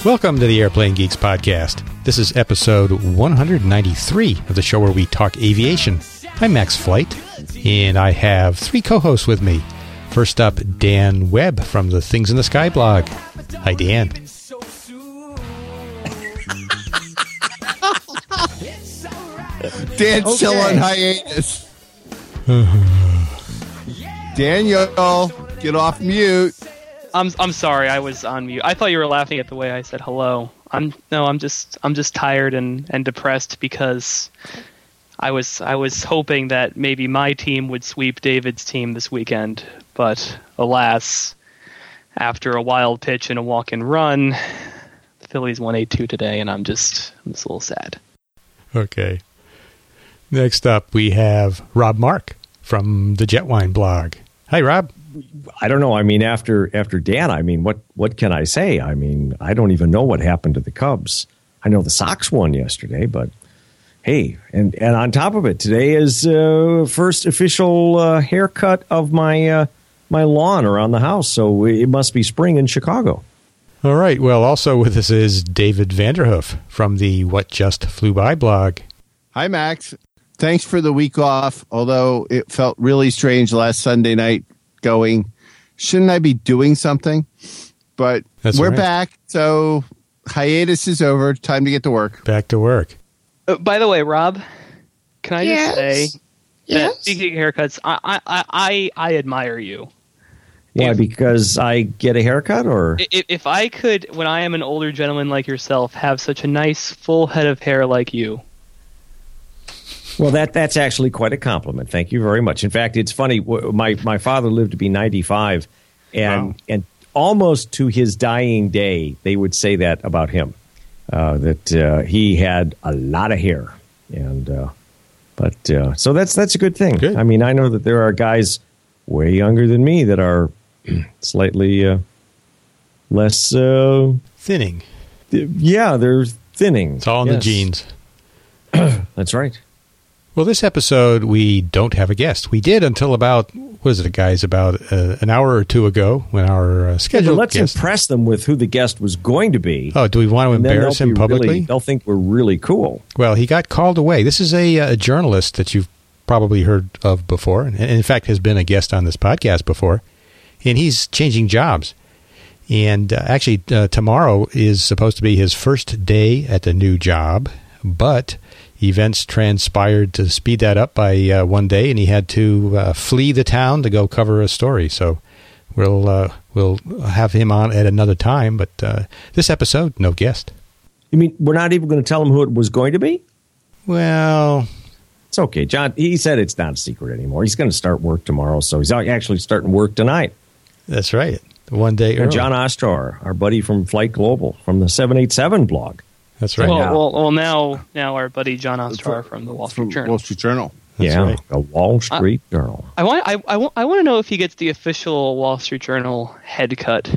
Welcome to the Airplane Geeks podcast. This is episode 193 of the show where we talk aviation. I'm Max Flight, and I have three co-hosts with me. First up, Dan Webb from the Things in the Sky blog. Hi, Dan. Dan's still on hiatus. Daniel, get off mute. I'm sorry, I was on mute. I thought you were laughing at the way I said hello. I'm just tired and depressed because I was hoping that maybe my team would sweep David's team this weekend, but alas, after a wild pitch and a walk and run, the Phillies won 8-2 today, and I'm just a little sad. Okay. Next up, we have Rob Mark from the Jetwine blog. Hi, Rob. I don't know. I mean, after Dan, I mean, what can I say? I mean, I don't even know what happened to the Cubs. I know the Sox won yesterday, but hey, and on top of it, today is first official haircut of my lawn around the house. So it must be spring in Chicago. All right. Well, also with us is David Vanderhoof from the What Just Flew By blog. Hi, Max. Thanks for the week off, although it felt really strange last Sunday night going, shouldn't I be doing something? But we're back, so hiatus is over. Time to get to work. Back to work. By the way, Rob, can I just say that speaking of haircuts, I admire you. Why? Because I get a haircut, or if I could, when I am an older gentleman like yourself, have such a nice full head of hair like you. Well, that's actually quite a compliment. Thank you very much. In fact, it's funny. My father lived to be 95, and almost to his dying day, they would say that about him, that he had a lot of hair. And so that's a good thing. Good. I mean, I know that there are guys way younger than me that are slightly less thinning. Yeah, they're thinning. It's all in the genes. That's right. Well, this episode, we don't have a guest. We did until about, about an hour or two ago when our scheduled let's guest... impress them with who the guest was going to be. Oh, do we want to embarrass him publicly? They'll think we're really cool. Well, he got called away. This is a journalist that you've probably heard of before, and in fact has been a guest on this podcast before, and he's changing jobs. And actually, tomorrow is supposed to be his first day at the new job, but events transpired to speed that up by one day, and he had to flee the town to go cover a story. So we'll have him on at another time, but this episode, no guest. You mean we're not even going to tell him who it was going to be? Well, it's okay. John, he said it's not a secret anymore. He's going to start work tomorrow, so he's actually starting work tonight. That's right. One day early. John Ostrower, our buddy from Flight Global, from the 787 blog. That's right. Well, now our buddy John Ostrower from the Wall Street Journal. Wall Street Journal. That's right. The Wall Street Journal. I want to know if he gets the official Wall Street Journal head cut.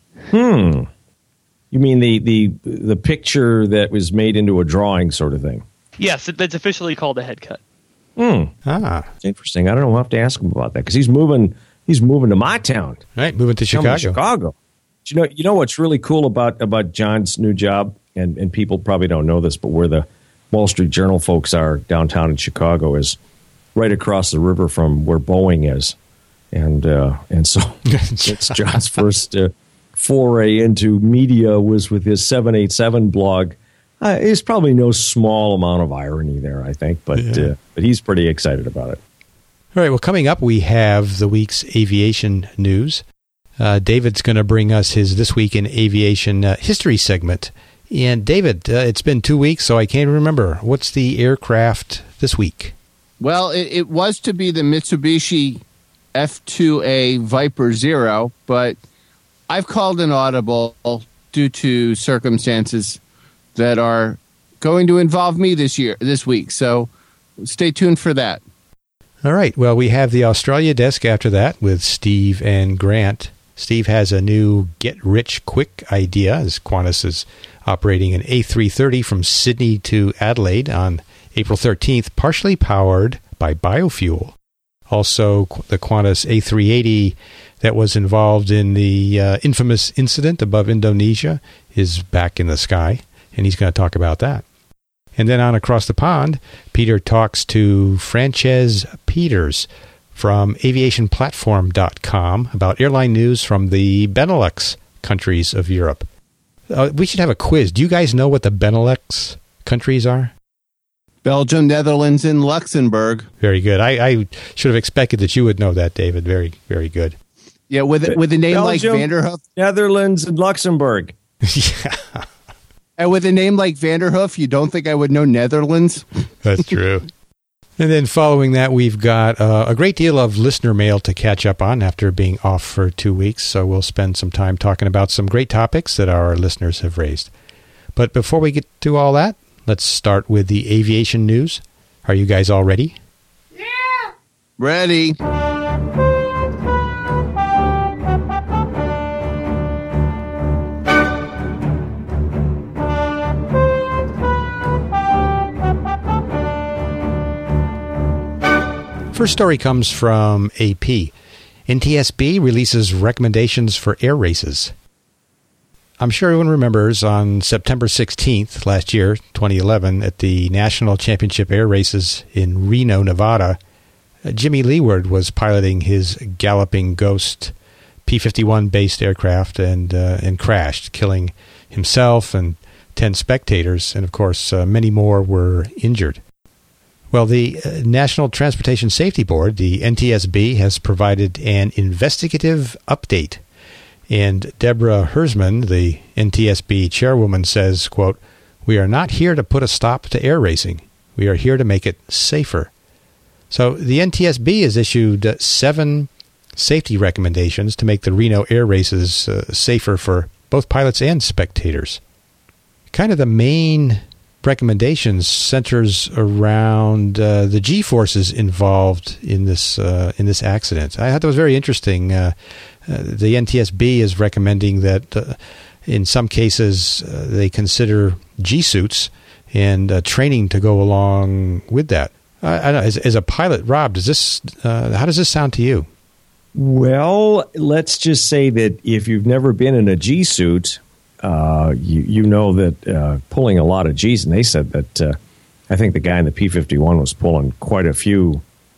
You mean the picture that was made into a drawing sort of thing? Yes, that's officially called a head cut. Interesting. I don't know. We'll have to ask him about that because he's moving to my town. Right, moving to Chicago. You know what's really cool about John's new job? And people probably don't know this, but where the Wall Street Journal folks are downtown in Chicago is right across the river from where Boeing is. And so it's John's first foray into media was with his 787 blog. There's probably no small amount of irony there, I think, but he's pretty excited about it. All right, well, coming up, we have the week's aviation news. David's going to bring us his This Week in Aviation history segment. And David, it's been 2 weeks, so I can't remember. What's the aircraft this week? Well, it was to be the Mitsubishi F2A Viper Zero, but I've called an audible due to circumstances that are going to involve me this week. So stay tuned for that. All right. Well, we have the Australia desk after that with Steve and Grant. Steve has a new get-rich-quick idea as Qantas is operating an A330 from Sydney to Adelaide on April 13th, partially powered by biofuel. Also, the Qantas A380 that was involved in the infamous incident above Indonesia is back in the sky, and he's going to talk about that. And then on across the pond, Peter talks to Frances Peters from aviationplatform.com about airline news from the Benelux countries of Europe. We should have a quiz. Do you guys know what the Benelux countries are? Belgium, Netherlands, and Luxembourg. Very good. I should have expected that you would know that, David. Very, very good. Yeah, with a name Belgium, like Vanderhoof. Netherlands, and Luxembourg. Yeah, And with a name like Vanderhoof, you don't think I would know Netherlands? that's true. And then following that, we've got a great deal of listener mail to catch up on after being off for 2 weeks. So we'll spend some time talking about some great topics that our listeners have raised. But before we get to all that, let's start with the aviation news. Are you guys all ready? Yeah. Ready. First story comes from AP. NTSB releases recommendations for air races. I'm sure everyone remembers on September 16th last year, 2011, at the National Championship Air Races in Reno, Nevada, Jimmy Leeward was piloting his Galloping Ghost P-51-based aircraft and crashed, killing himself and 10 spectators, and of course many more were injured. Well, the National Transportation Safety Board, the NTSB, has provided an investigative update. And Deborah Hersman, the NTSB chairwoman, says, quote, "We are not here to put a stop to air racing. We are here to make it safer." So the NTSB has issued 7 safety recommendations to make the Reno air races safer for both pilots and spectators. Kind of the main recommendations centers around the G-forces involved in this accident. I thought that was very interesting. The NTSB is recommending that in some cases they consider G-suits and training to go along with that. I don't know, as a pilot, Rob, how does this sound to you? Well, let's just say that if you've never been in a G-suit, you know that pulling a lot of G's, and they said that I think the guy in the P-51 was pulling quite a few.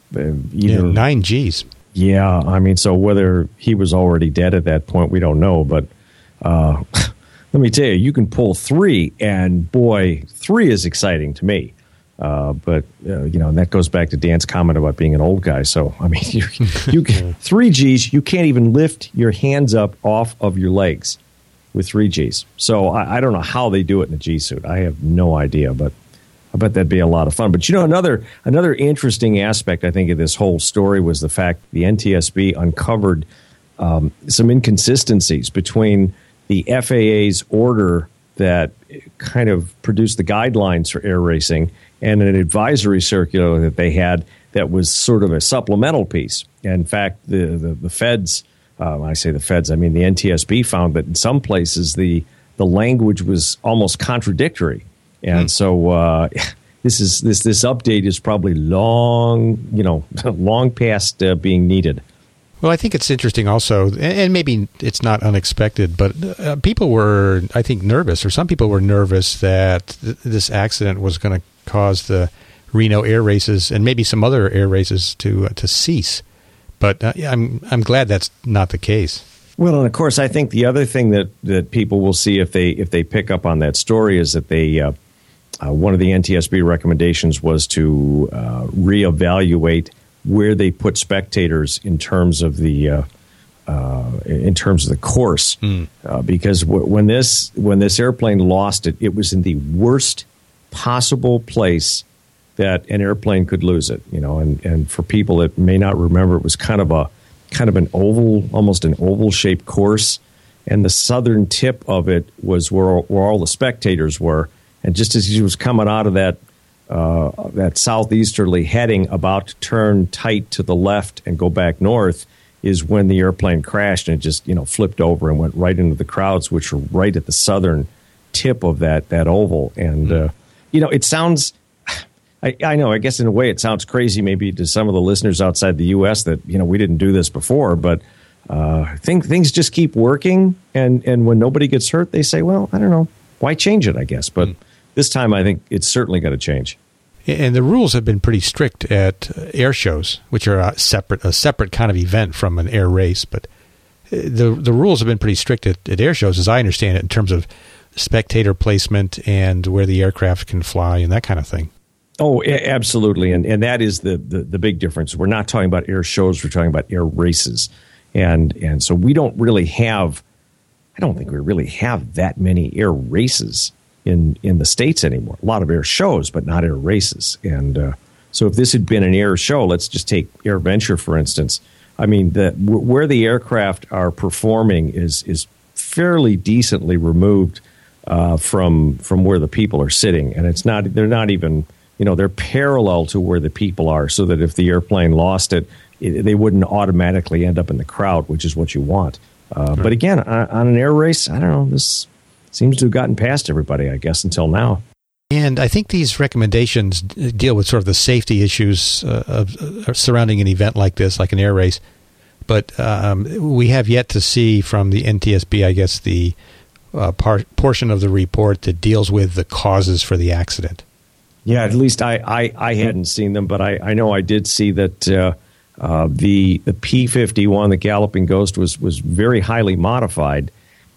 9 G's. Yeah, I mean, so whether he was already dead at that point, we don't know. But let me tell you can pull 3, and boy, 3 is exciting to me. But and that goes back to Dan's comment about being an old guy. So, I mean, you can, 3 G's, you can't even lift your hands up off of your legs with 3 G's. So I don't know how they do it in a G suit. I have no idea, but I bet that'd be a lot of fun. But another interesting aspect, I think, of this whole story was the fact the NTSB uncovered some inconsistencies between the FAA's order that kind of produced the guidelines for air racing and an advisory circular that they had that was sort of a supplemental piece. And in fact, the feds, when I say the feds, I mean the NTSB, found that in some places the language was almost contradictory. And so this update is probably long past being needed. Well, I think it's interesting also, and maybe it's not unexpected, but people were, I think, nervous, or some people were nervous that this accident was going to cause the Reno air races and maybe some other air races to cease. But I'm glad that's not the case. Well, and of course, I think the other thing that people will see if they pick up on that story is that they one of the NTSB recommendations was to reevaluate where they put spectators in terms of the course, because when this airplane lost it, it was in the worst possible place that an airplane could lose it. And for people that may not remember, it was kind of an oval, almost an oval shaped course, and the southern tip of it was where all the spectators were. And just as he was coming out of that southeasterly heading, about to turn tight to the left and go back north, is when the airplane crashed and it just flipped over and went right into the crowds, which were right at the southern tip of that oval. And it sounds, I know, I guess in a way it sounds crazy maybe to some of the listeners outside the U.S. that we didn't do this before, but Things just keep working, and when nobody gets hurt, they say, well, I don't know, why change it, I guess. But this time I think it's certainly got to change. And the rules have been pretty strict at air shows, which are a separate kind of event from an air race. But the rules have been pretty strict at air shows, as I understand it, in terms of spectator placement and where the aircraft can fly and that kind of thing. Oh, absolutely. And that is the big difference. We're not talking about air shows. We're talking about air races. And so we don't really have, I don't think we really have that many air races in the States anymore. A lot of air shows, but not air races. And so if this had been an air show, let's just take AirVenture, for instance. I mean, where the aircraft are performing is fairly decently removed from where the people are sitting. And they're not even, they're parallel to where the people are, so that if the airplane lost it, they wouldn't automatically end up in the crowd, which is what you want. But again, on an air race, I don't know, this seems to have gotten past everybody, I guess, until now. And I think these recommendations deal with sort of the safety issues surrounding an event like this, like an air race. But we have yet to see from the NTSB, I guess, the portion of the report that deals with the causes for the accident. Yeah, at least I hadn't seen them, but I know I did see that the P-51, the Galloping Ghost, was very highly modified.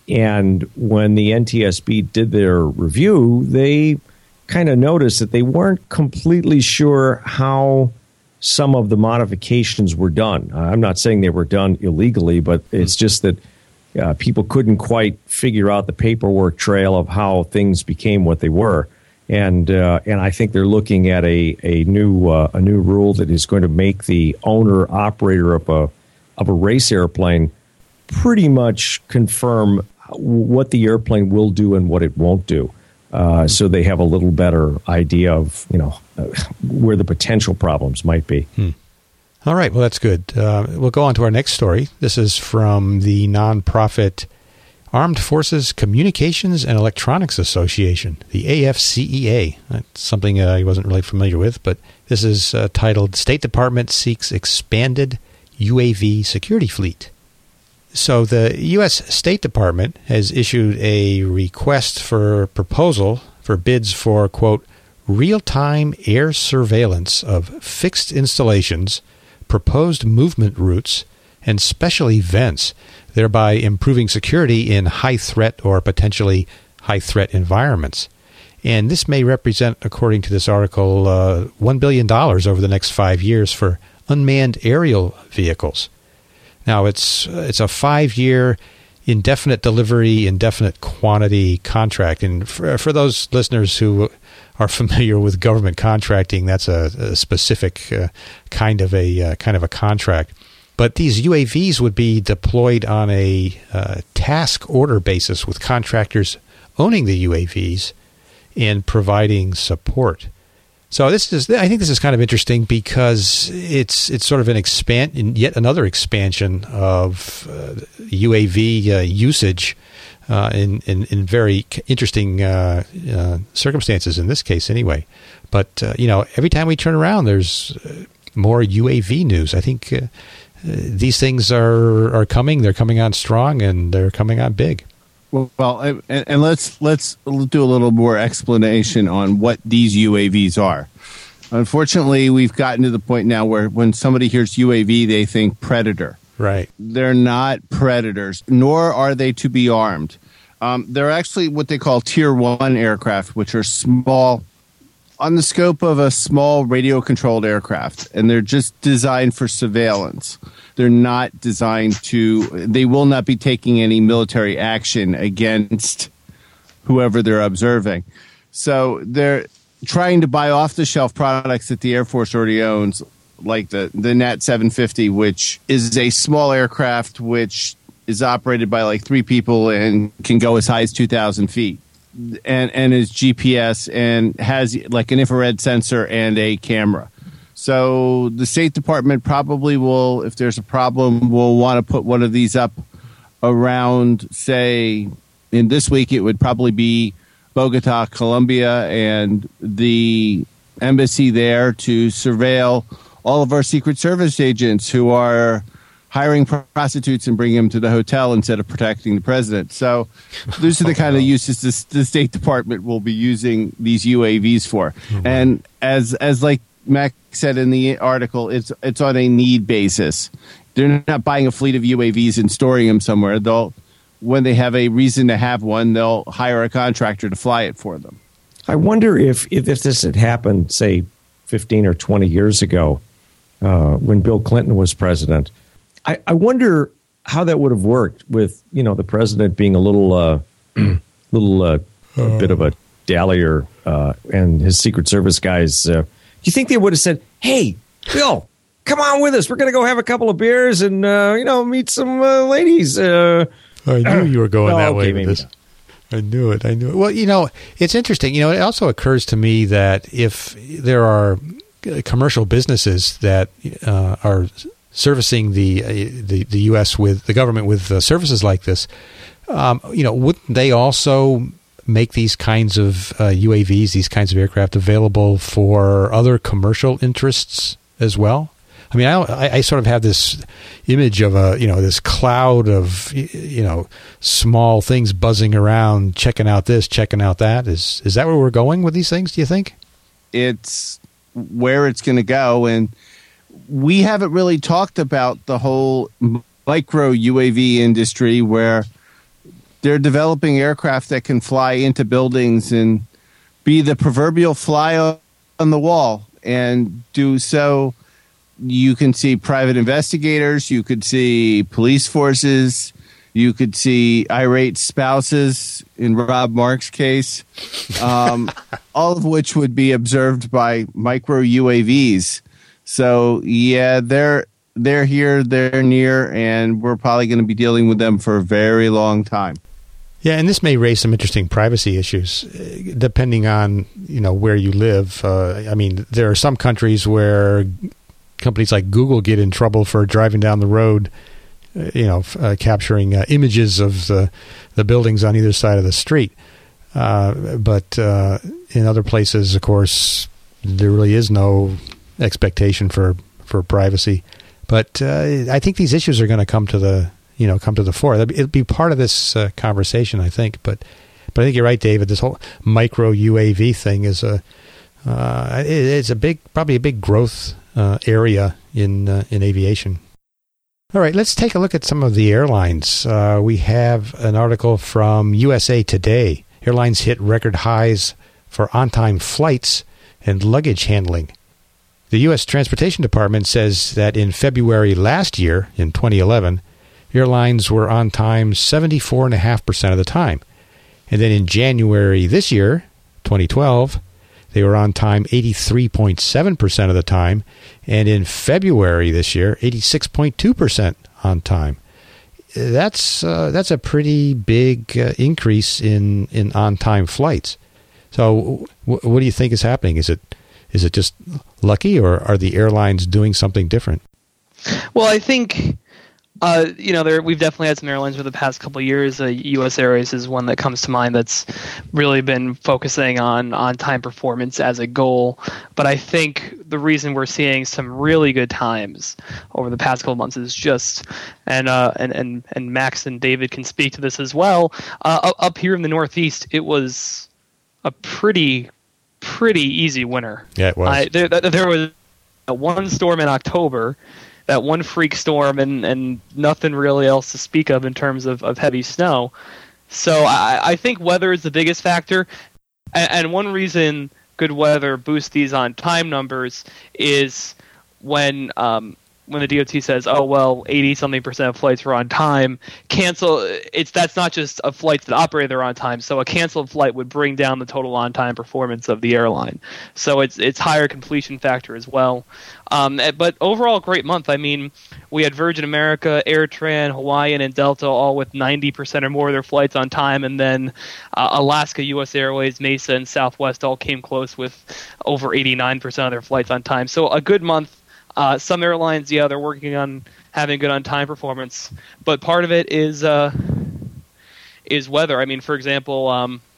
And when the NTSB did their review, they kind of noticed that they weren't completely sure how some of the modifications were done. I'm not saying they were done illegally, but it's just that people couldn't quite figure out the paperwork trail of how things became what they were. And I think they're looking at a new rule that is going to make the owner operator of a race airplane pretty much confirm what the airplane will do and what it won't do, so they have a little better idea of where the potential problems might be. All right, well, that's good. We'll go on to our next story. This is from the nonprofit Armed Forces Communications and Electronics Association, the AFCEA. That's something I wasn't really familiar with, but this is titled State Department Seeks Expanded UAV Security Fleet. So the U.S. State Department has issued a request for proposal for bids for, quote, real-time air surveillance of fixed installations, proposed movement routes, and special events, thereby improving security in high-threat or potentially high-threat environments. And this may represent, according to this article, $1 billion over the next 5 years for unmanned aerial vehicles. Now, it's a 5-year indefinite delivery, indefinite quantity contract. And for those listeners who are familiar with government contracting, that's a specific kind of a contract. But these UAVs would be deployed on a task order basis with contractors owning the UAVs and providing support. So I think this is kind of interesting because it's sort of yet another expansion of UAV usage in very interesting circumstances in this case anyway. But every time we turn around, there's more UAV news. I think these things are coming. They're coming on strong and they're coming on big. Well, and let's do a little more explanation on what these UAVs are. Unfortunately, we've gotten to the point now where when somebody hears UAV, they think Predator. Right. They're not Predators, nor are they to be armed. They're actually what they call Tier 1 aircraft, which are small, on the scope of a small radio-controlled aircraft, and they're just designed for surveillance. They're not designed they will not be taking any military action against whoever they're observing. So they're trying to buy off-the-shelf products that the Air Force already owns, like the Nat 750, which is a small aircraft which is operated by like 3 people and can go as high as 2,000 feet. And is GPS and has like an infrared sensor and a camera. So the State Department probably will, if there's a problem, will want to put one of these up around, say, in this week it would probably be Bogota, Colombia, and the embassy there to surveil all of our Secret Service agents who are hiring prostitutes and bringing them to the hotel instead of protecting the president. So those are the kind of uses the State Department will be using these UAVs for. Mm-hmm. And as like Mac said in the article, it's on a need basis. They're not buying a fleet of UAVs and storing them somewhere. When they have a reason to have one, they'll hire a contractor to fly it for them. I wonder if this had happened, say, 15 or 20 years ago, when Bill Clinton was president. I wonder how that would have worked with, the president being a little bit of a dallier and his Secret Service guys. Do you think they would have said, "Hey, Bill, come on with us. We're going to go have a couple of beers and meet some ladies." I knew you were going that way with maybe this. I knew it. Well, it's interesting. It also occurs to me that if there are commercial businesses that are servicing the U.S. with the government with services like this, wouldn't they also make these kinds of UAVs, these kinds of aircraft, available for other commercial interests as well? I mean, I sort of have this image of this cloud of small things buzzing around, checking out this, checking out that. Is that where we're going with these things? Do you think? It's where it's going to go, and we haven't really talked about the whole micro UAV industry where they're developing aircraft that can fly into buildings and be the proverbial fly on the wall, and do so. You can see private investigators. You could see police forces. You could see irate spouses in Rob Mark's case, all of which would be observed by micro UAVs. So, yeah, they're here, they're near, and we're probably going to be dealing with them for a very long time. Yeah, and this may raise some interesting privacy issues, depending on where you live. I mean, there are some countries where companies like Google get in trouble for driving down the road, capturing images of the buildings on either side of the street. But in other places, of course, there really is no expectation for privacy. But I think these issues are going to come to the fore. It'll be part of this conversation, I think. But I think you're right, David. This whole micro UAV thing is probably a big growth area in aviation. All right, let's take a look at some of the airlines. We have an article from USA Today. Airlines hit record highs for on-time flights and luggage handling. The U.S. Transportation Department says that in February last year, in 2011, airlines were on time 74.5% of the time. And then in January this year, 2012, they were on time 83.7% of the time, and in February this year, 86.2% on time. That's a pretty big increase in on-time flights. So, what do you think is happening? Is it just lucky, or are the airlines doing something different? Well, I think. We've definitely had some airlines over the past couple of years. U.S. Airways is one that comes to mind that's really been focusing on on-time performance as a goal. But I think the reason we're seeing some really good times over the past couple of months is just, and Max and David can speak to this as well. Up here in the Northeast, it was a pretty easy winter. Yeah, it was. There was one storm in October. That one freak storm and nothing really else to speak of in terms of heavy snow. So I think weather is the biggest factor. And one reason good weather boosts these on-time numbers is when the DOT says, oh, well, 80-something% of flights were on time, that's not just a flights that operate there on time. So a canceled flight would bring down the total on-time performance of the airline. So it's higher completion factor as well. But overall, great month. I mean, we had Virgin America, AirTran, Hawaiian, and Delta all with 90% or more of their flights on time. And then Alaska, U.S. Airways, Mesa, and Southwest all came close with over 89% of their flights on time. So a good month. Some airlines, they're working on having good on-time performance, but part of it is weather. I mean, for example,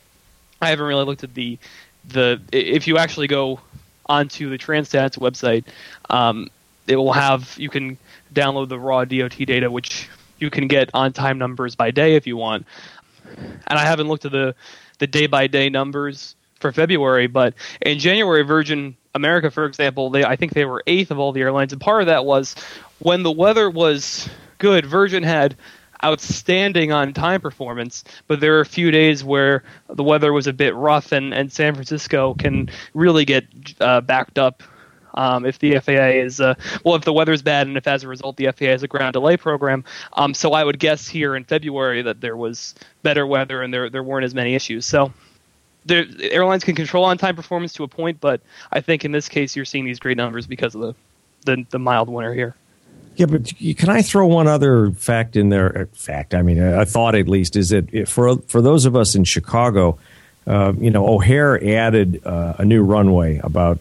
I haven't really looked at the if you actually go onto the Transstat's website, it will have, you can download the raw DOT data, which you can get on-time numbers by day if you want. And I haven't looked at the day-by-day numbers for February, but in January, Virgin America, for example, I think they were 8th of all the airlines, and part of that was when the weather was good, Virgin had outstanding on-time performance, but there are a few days where the weather was a bit rough, and San Francisco can really get backed up if the FAA is if the weather's bad, and if as a result the FAA has a ground delay program. So I would guess here in February that there was better weather and there weren't as many issues. So the airlines can control on-time performance to a point, but I think in this case you're seeing these great numbers because of the mild winter here. Yeah, but can I throw one other fact in there? A thought at least, is that for those of us in Chicago, O'Hare added a new runway about,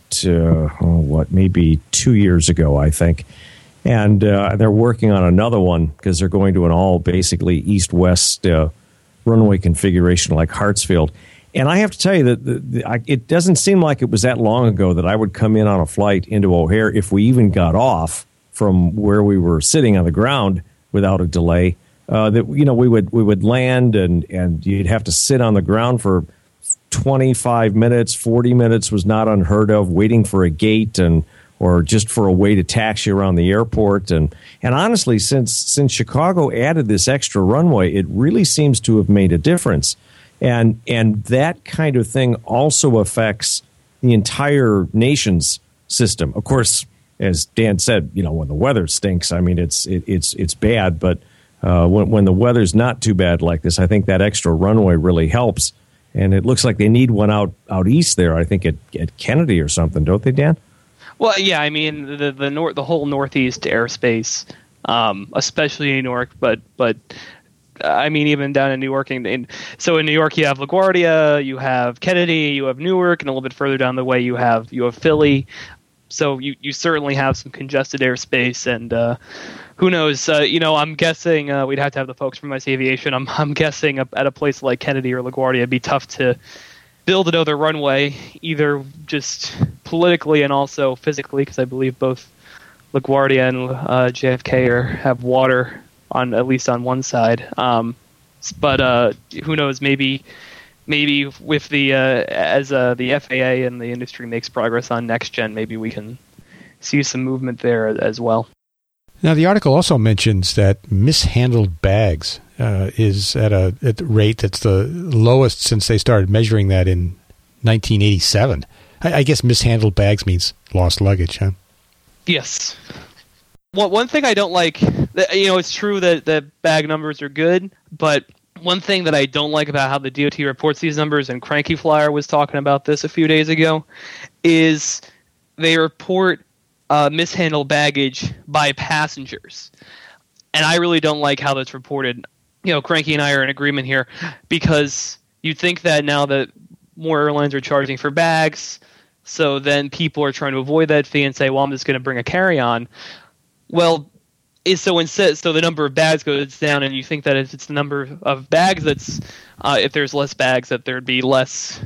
maybe 2 years ago, I think. And they're working on another one because they're going to an all basically east-west runway configuration like Hartsfield. And I have to tell you that it doesn't seem like it was that long ago that I would come in on a flight into O'Hare if we even got off from where we were sitting on the ground without a delay. We would land and you'd have to sit on the ground for 25 minutes, 40 minutes was not unheard of, waiting for a gate or just for a way to taxi around the airport. And honestly, since Chicago added this extra runway, it really seems to have made a difference. And that kind of thing also affects the entire nation's system. Of course, as Dan said, when the weather stinks, I mean, it's bad. But when the weather's not too bad like this, I think that extra runway really helps. And it looks like they need one out east there, I think at Kennedy or something, don't they, Dan? Well, yeah, I mean, the whole northeast airspace, especially in New York, but I mean, even down in New York. So in New York, you have LaGuardia, you have Kennedy, you have Newark, and a little bit further down the way, you have Philly. So you certainly have some congested airspace, and who knows? I'm guessing we'd have to have the folks from Mass Aviation. I'm guessing at a place like Kennedy or LaGuardia, it'd be tough to build another runway, either just politically and also physically, because I believe both LaGuardia and JFK have water on at least on one side. But who knows? Maybe with as the FAA and the industry makes progress on next gen, maybe we can see some movement there as well. Now, the article also mentions that mishandled bags is at a rate that's the lowest since they started measuring that in 1987. I guess mishandled bags means lost luggage, huh? Yes. One thing I don't like, it's true that bag numbers are good, but one thing that I don't like about how the DOT reports these numbers, and Cranky Flyer was talking about this a few days ago, is they report mishandled baggage by passengers. And I really don't like how that's reported. Cranky and I are in agreement here, because you think that now that more airlines are charging for bags, so then people are trying to avoid that fee and say, well, I'm just going to bring a carry-on. Well, so the number of bags goes down, and you think that if it's the number of bags that's if there's less bags, that there'd be less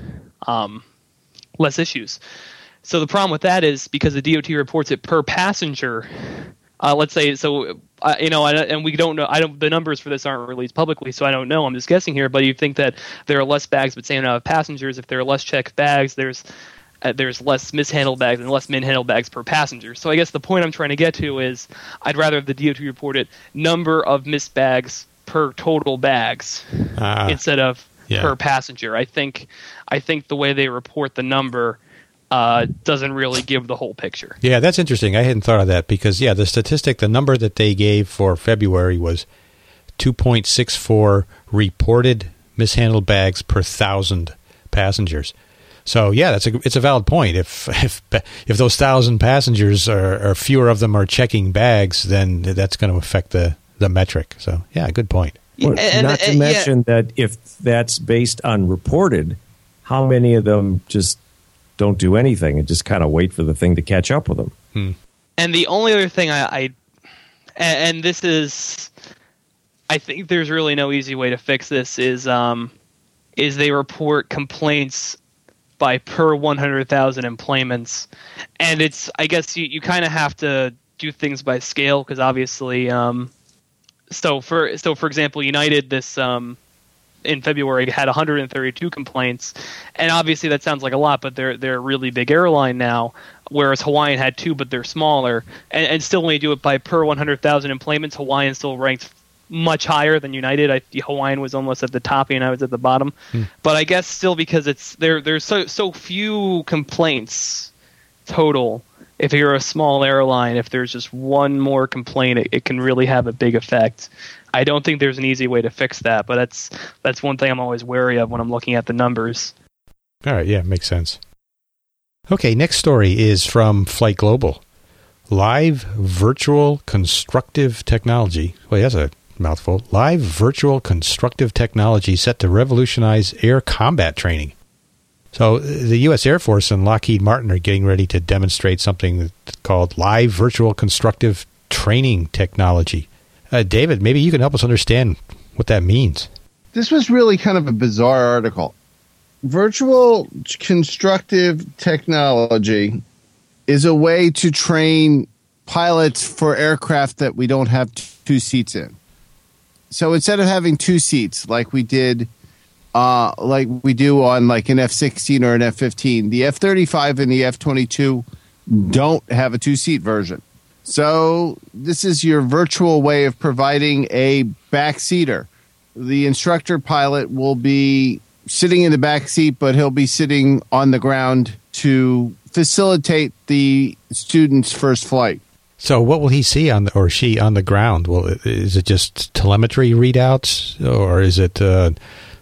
issues. So the problem with that is because the DOT reports it per passenger. Let's say so, and we don't know. The numbers for this aren't released publicly, so I don't know. I'm just guessing here. But you think that there are less bags, but say not of passengers. If there are less checked bags, there's less mishandled bags and less mishandled bags per passenger. So I guess the point I'm trying to get to is I'd rather have the DOT report it number of missed bags per total bags instead of per passenger. I think the way they report the number doesn't really give the whole picture. Yeah, that's interesting. I hadn't thought of that because, the number that they gave for February was 2.64 reported mishandled bags per 1,000 passengers. So it's a valid point. If those 1,000 passengers or fewer of them are checking bags, then that's going to affect the metric. So good point. Well, not to mention that if that's based on reported, how many of them just don't do anything and just kind of wait for the thing to catch up with them? And the only other thing I think there's really no easy way to fix this is they report complaints by per 100,000 employments, and I guess you kind of have to do things by scale, because obviously, so for example, United this in February had 132 complaints, and obviously that sounds like a lot, but they're a really big airline now, whereas Hawaiian had 2, but they're smaller, and still when you do it by per 100,000 employments, Hawaiian still ranked much higher than United. Hawaiian was almost at the top, and I was at the bottom. But I guess still, because there's so few complaints total. If you're a small airline, if there's just one more complaint, it can really have a big effect. I don't think there's an easy way to fix that, but that's one thing I'm always wary of when I'm looking at the numbers. All right, yeah, makes sense. Okay, next story is from Flight Global. Live virtual constructive technology. Well, that's a mouthful. Live virtual constructive technology set to revolutionize air combat training. So the U.S. Air Force and Lockheed Martin are getting ready to demonstrate something called live virtual constructive training technology. David, maybe you can help us understand what that means. This was really kind of a bizarre article. Virtual constructive technology is a way to train pilots for aircraft that we don't have 2 seats in. So instead of having 2 seats like we did, like we do on like an F-16 or an F-15, the F-35 and the F-22 don't have a 2-seat version. So this is your virtual way of providing a backseater. The instructor pilot will be sitting in the back seat, but he'll be sitting on the ground to facilitate the student's first flight. So what will he see or she on the ground? Is it just telemetry readouts, or is it a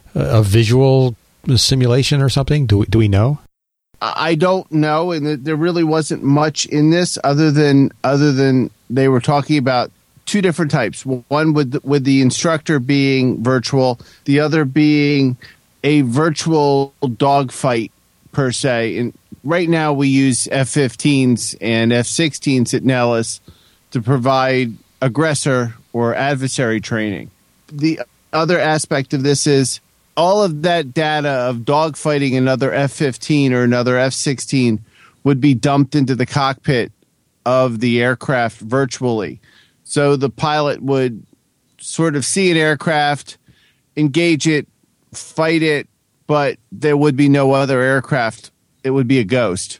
visual simulation or something? Do we know? I don't know, and there really wasn't much in this other than they were talking about 2 different types. One with the instructor being virtual, the other being a virtual dogfight per se. And right now we use F-15s and F-16s at Nellis to provide aggressor or adversary training. The other aspect of this is all of that data of dogfighting another F-15 or another F-16 would be dumped into the cockpit of the aircraft virtually. So the pilot would sort of see an aircraft, engage it, fight it, but there would be no other aircraft. It would be a ghost.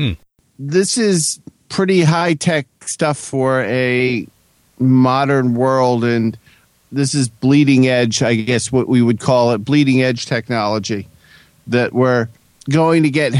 This is pretty high-tech stuff for a modern world, and this is bleeding edge, I guess what we would call it, bleeding edge technology, that we're going to get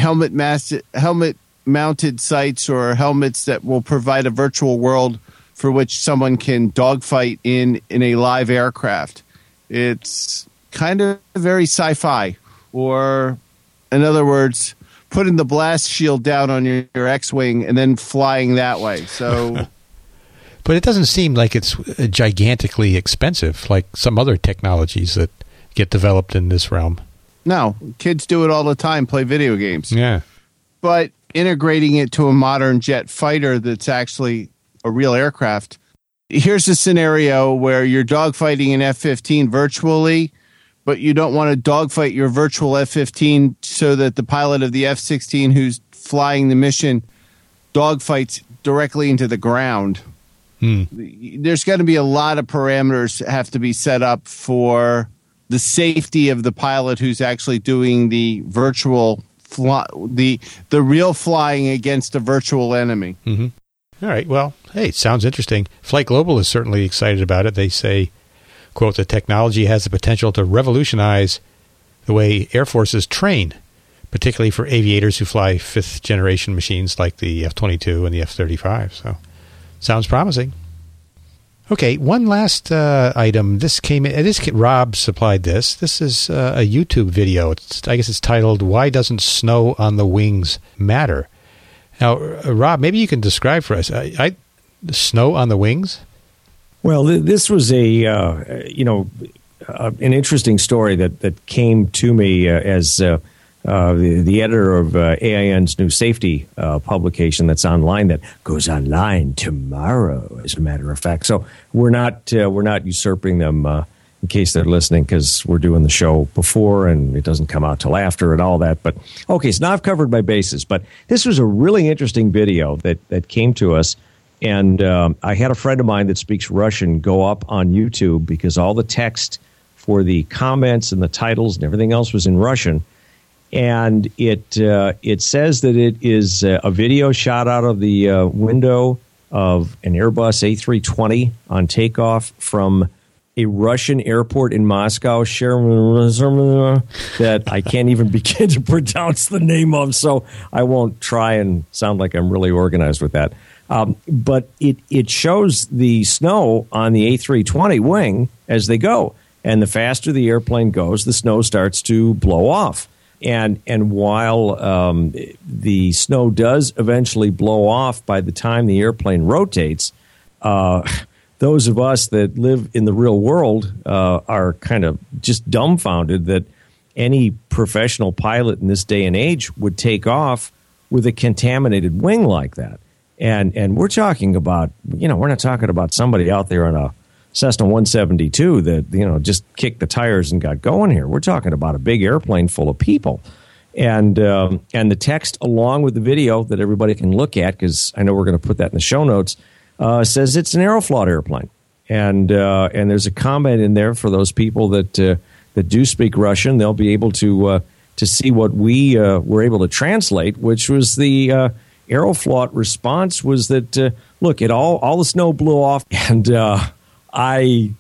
helmet-mounted sights or helmets that will provide a virtual world for which someone can dogfight in a live aircraft. It's kind of very sci-fi, or in other words, putting the blast shield down on your X-Wing and then flying that way. So... But it doesn't seem like it's gigantically expensive like some other technologies that get developed in this realm. No, kids do it all the time, play video games. Yeah. But integrating it to a modern jet fighter that's actually a real aircraft. Here's a scenario where you're dogfighting an F-15 virtually, but you don't want to dogfight your virtual F-15 so that the pilot of the F-16 who's flying the mission dogfights directly into the ground. There's going to be a lot of parameters that have to be set up for the safety of the pilot who's actually doing the virtual the real flying against a virtual enemy. Mm-hmm. All right. Well, hey, it sounds interesting. Flight Global is certainly excited about it. They say, quote, the technology has the potential to revolutionize the way air forces train, particularly for aviators who fly 5th-generation machines like the F-22 and the F-35. So, sounds promising. Okay, one last item. This came in. Rob supplied this. This is a YouTube video. I guess it's titled "Why Doesn't Snow on the Wings Matter?" Now, Rob, maybe you can describe for us. Snow on the wings? Well, this was an interesting story that came to me as the editor of AIN's new safety publication that's online, that goes online tomorrow, as a matter of fact. So we're not usurping them in case they're listening, because we're doing the show before and it doesn't come out till after and all that. But okay, so now I've covered my bases. But this was a really interesting video that came to us, And I had a friend of mine that speaks Russian go up on YouTube because all the text for the comments and the titles and everything else was in Russian. And it says that it is a video shot out of the window of an Airbus A320 on takeoff from a Russian airport in Moscow, that I can't even begin to pronounce the name of, so I won't try and sound like I'm really organized with that. But it shows the snow on the A320 wing as they go. And the faster the airplane goes, the snow starts to blow off. And while the snow does eventually blow off by the time the airplane rotates, those of us that live in the real world are kind of just dumbfounded that any professional pilot in this day and age would take off with a contaminated wing like that. And we're talking about, we're not talking about somebody out there on a Cessna 172 that, just kicked the tires and got going here. We're talking about a big airplane full of people. And the text along with the video that everybody can look at, because I know we're going to put that in the show notes, says it's an Aeroflot airplane. And there's a comment in there for those people that do speak Russian. They'll be able to see what we were able to translate, which was the Aeroflot response was that, look, all the snow blew off, and I'm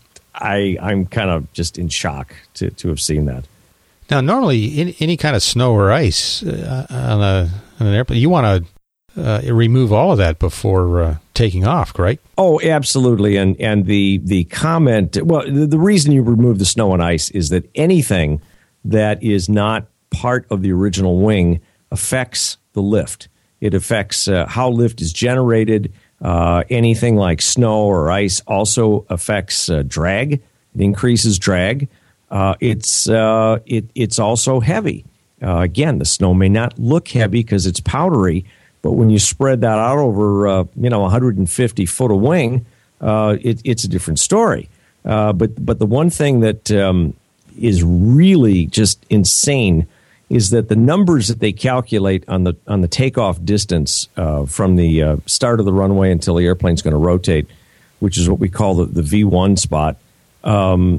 kind of just in shock to have seen that. Now, normally, any kind of snow or ice on an airplane, you want to remove all of that before taking off, right? Oh, absolutely. And the comment, well, the reason you remove the snow and ice is that anything that is not part of the original wing affects the lift. It affects how lift is generated. Anything like snow or ice also affects drag. It increases drag. It's also heavy. Again, the snow may not look heavy because it's powdery, but when you spread that out over 150 foot of wing, it's a different story. But the one thing that is really just insane is that the numbers that they calculate on the takeoff distance from the start of the runway until the airplane's going to rotate, which is what we call the V1 spot, or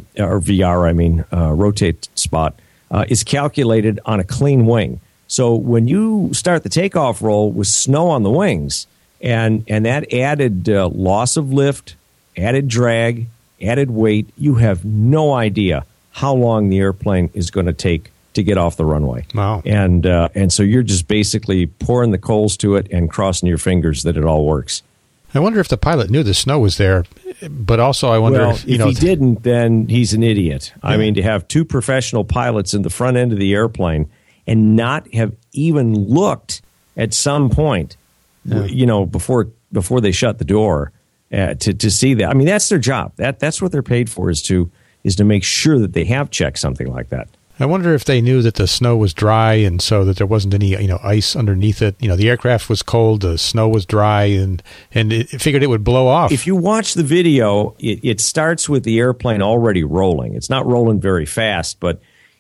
VR, rotate spot, is calculated on a clean wing. So when you start the takeoff roll with snow on the wings, and that added loss of lift, added drag, added weight, you have no idea how long the airplane is going to take to get off the runway. Wow. And so you're just basically pouring the coals to it and crossing your fingers that it all works. I wonder if the pilot knew the snow was there, but also I wonder if he didn't, then he's an idiot. Yeah. I mean, to have two professional pilots in the front end of the airplane and not have even looked at some point, before they shut the door to see that. I mean, that's their job. That's what they're paid for, is to make sure that they have checked something like that. I wonder if they knew that the snow was dry and so that there wasn't any, ice underneath it. The aircraft was cold, the snow was dry, and it figured it would blow off. If you watch the video, it starts with the airplane already rolling. It's not rolling very fast, but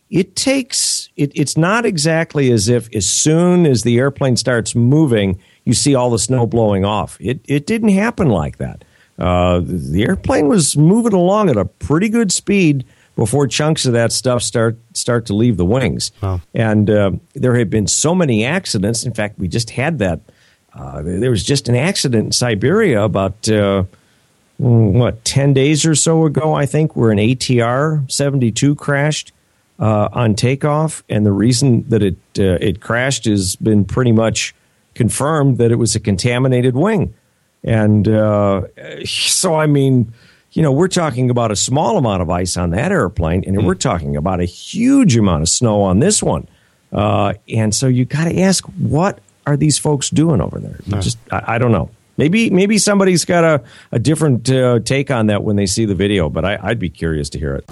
it's not exactly as if as soon as the airplane starts moving, you see all the snow blowing off. It didn't happen like that. The airplane was moving along at a pretty good speed before chunks of that stuff start to leave the wings. Wow. And there have been so many accidents. In fact, we just had that. There was just an accident in Siberia about, 10 days or so ago, I think, where an ATR 72 crashed on takeoff. And the reason that it crashed has been pretty much confirmed, that it was a contaminated wing. And so, I mean, we're talking about a small amount of ice on that airplane, and we're talking about a huge amount of snow on this one. And so you got to ask, what are these folks doing over there? I don't know. Maybe somebody's got a different take on that when they see the video, but I'd be curious to hear it.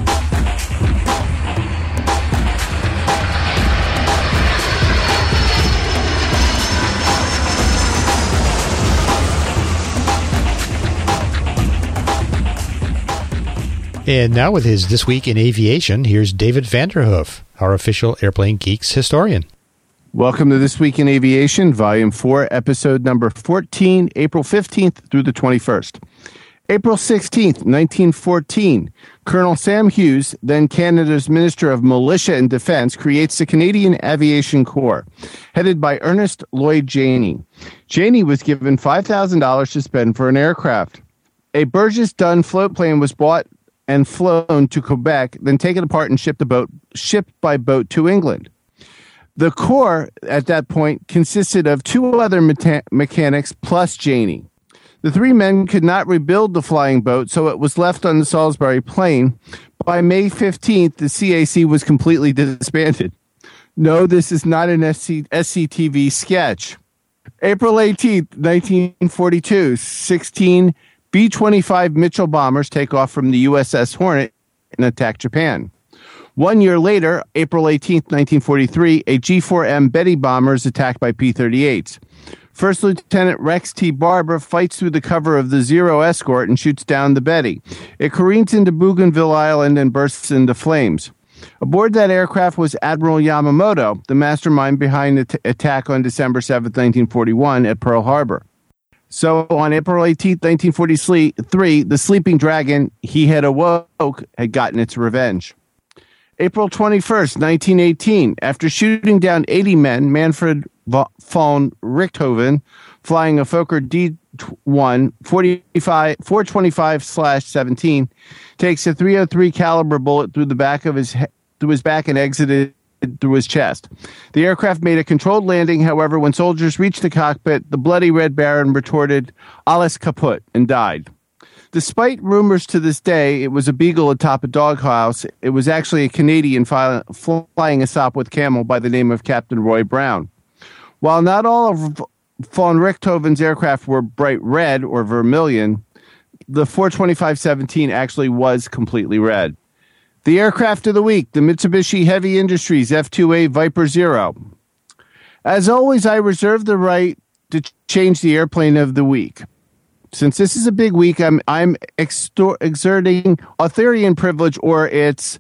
And now with his This Week in Aviation, here's David Vanderhoof, our official Airplane Geeks historian. Welcome to This Week in Aviation, Volume 4, Episode number 14, April 15th through the 21st. April 16th, 1914, Colonel Sam Hughes, then Canada's Minister of Militia and Defence, creates the Canadian Aviation Corps, headed by Ernest Lloyd Janey. Janey was given $5,000 to spend for an aircraft. A Burgess Dunn float plane was bought and flown to Quebec, then taken apart and shipped by boat to England. The Corps, at that point, consisted of two other mechanics plus Janey. The three men could not rebuild the flying boat, so it was left on the Salisbury Plain. By May 15th, the CAC was completely disbanded. No, this is not an SCTV sketch. April 18th, 1942, 16 B-25 Mitchell bombers take off from the USS Hornet and attack Japan. 1 year later, April 18th, 1943, a G-4M Betty bomber is attacked by P-38s. First Lieutenant Rex T. Barber fights through the cover of the Zero escort and shoots down the Betty. It careens into Bougainville Island and bursts into flames. Aboard that aircraft was Admiral Yamamoto, the mastermind behind the attack on December 7, 1941 at Pearl Harbor. So on April 18, 1943, the sleeping dragon, he had awoke, had gotten its revenge. April 21st, 1918, after shooting down 80 men, Manfred von Richthofen, flying a Fokker D-1 425/17, takes a .303 caliber bullet through his back and exited through his chest. The aircraft made a controlled landing. However, when soldiers reached the cockpit, the bloody Red Baron retorted, "Alles kaputt," and died. Despite rumors to this day it was a beagle atop a doghouse, it was actually a Canadian flying a Sopwith Camel by the name of Captain Roy Brown. While not all of von Richthofen's aircraft were bright red or vermilion, the 425/17 actually was completely red. The aircraft of the week, the Mitsubishi Heavy Industries F2A Viper Zero. As always, I reserve the right to change the airplane of the week. Since this is a big week, I'm exerting authorian privilege, or it's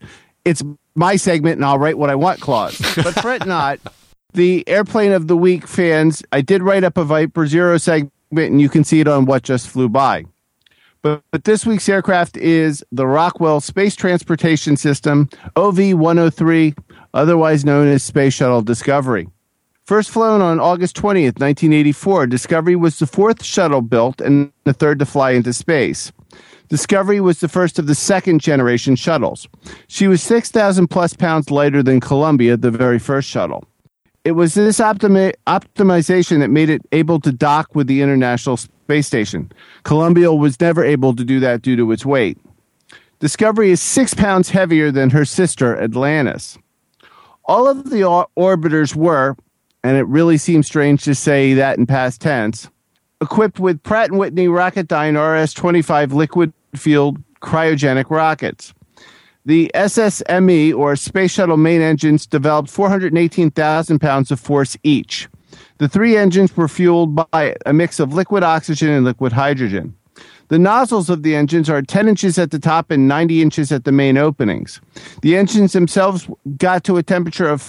my segment and I'll write what I want clause. But fret not, the airplane of the week fans, I did write up a Viper Zero segment, and you can see it on What Just Flew By. But this week's aircraft is the Rockwell Space Transportation System, OV-103, otherwise known as Space Shuttle Discovery. First flown on August 20th, 1984, Discovery was the fourth shuttle built and the third to fly into space. Discovery was the first of the second-generation shuttles. She was 6,000 plus pounds lighter than Columbia, the very first shuttle. It was this optimization that made it able to dock with the International Space Station. Columbia was never able to do that due to its weight. Discovery is 6 pounds heavier than her sister, Atlantis. All of the orbiters were, and it really seems strange to say that in past tense, equipped with Pratt & Whitney Rocketdyne RS-25 liquid-fueled cryogenic rockets. The SSME, or Space Shuttle main engines, developed 418,000 pounds of force each. The three engines were fueled by a mix of liquid oxygen and liquid hydrogen. The nozzles of the engines are 10 inches at the top and 90 inches at the main openings. The engines themselves got to a temperature of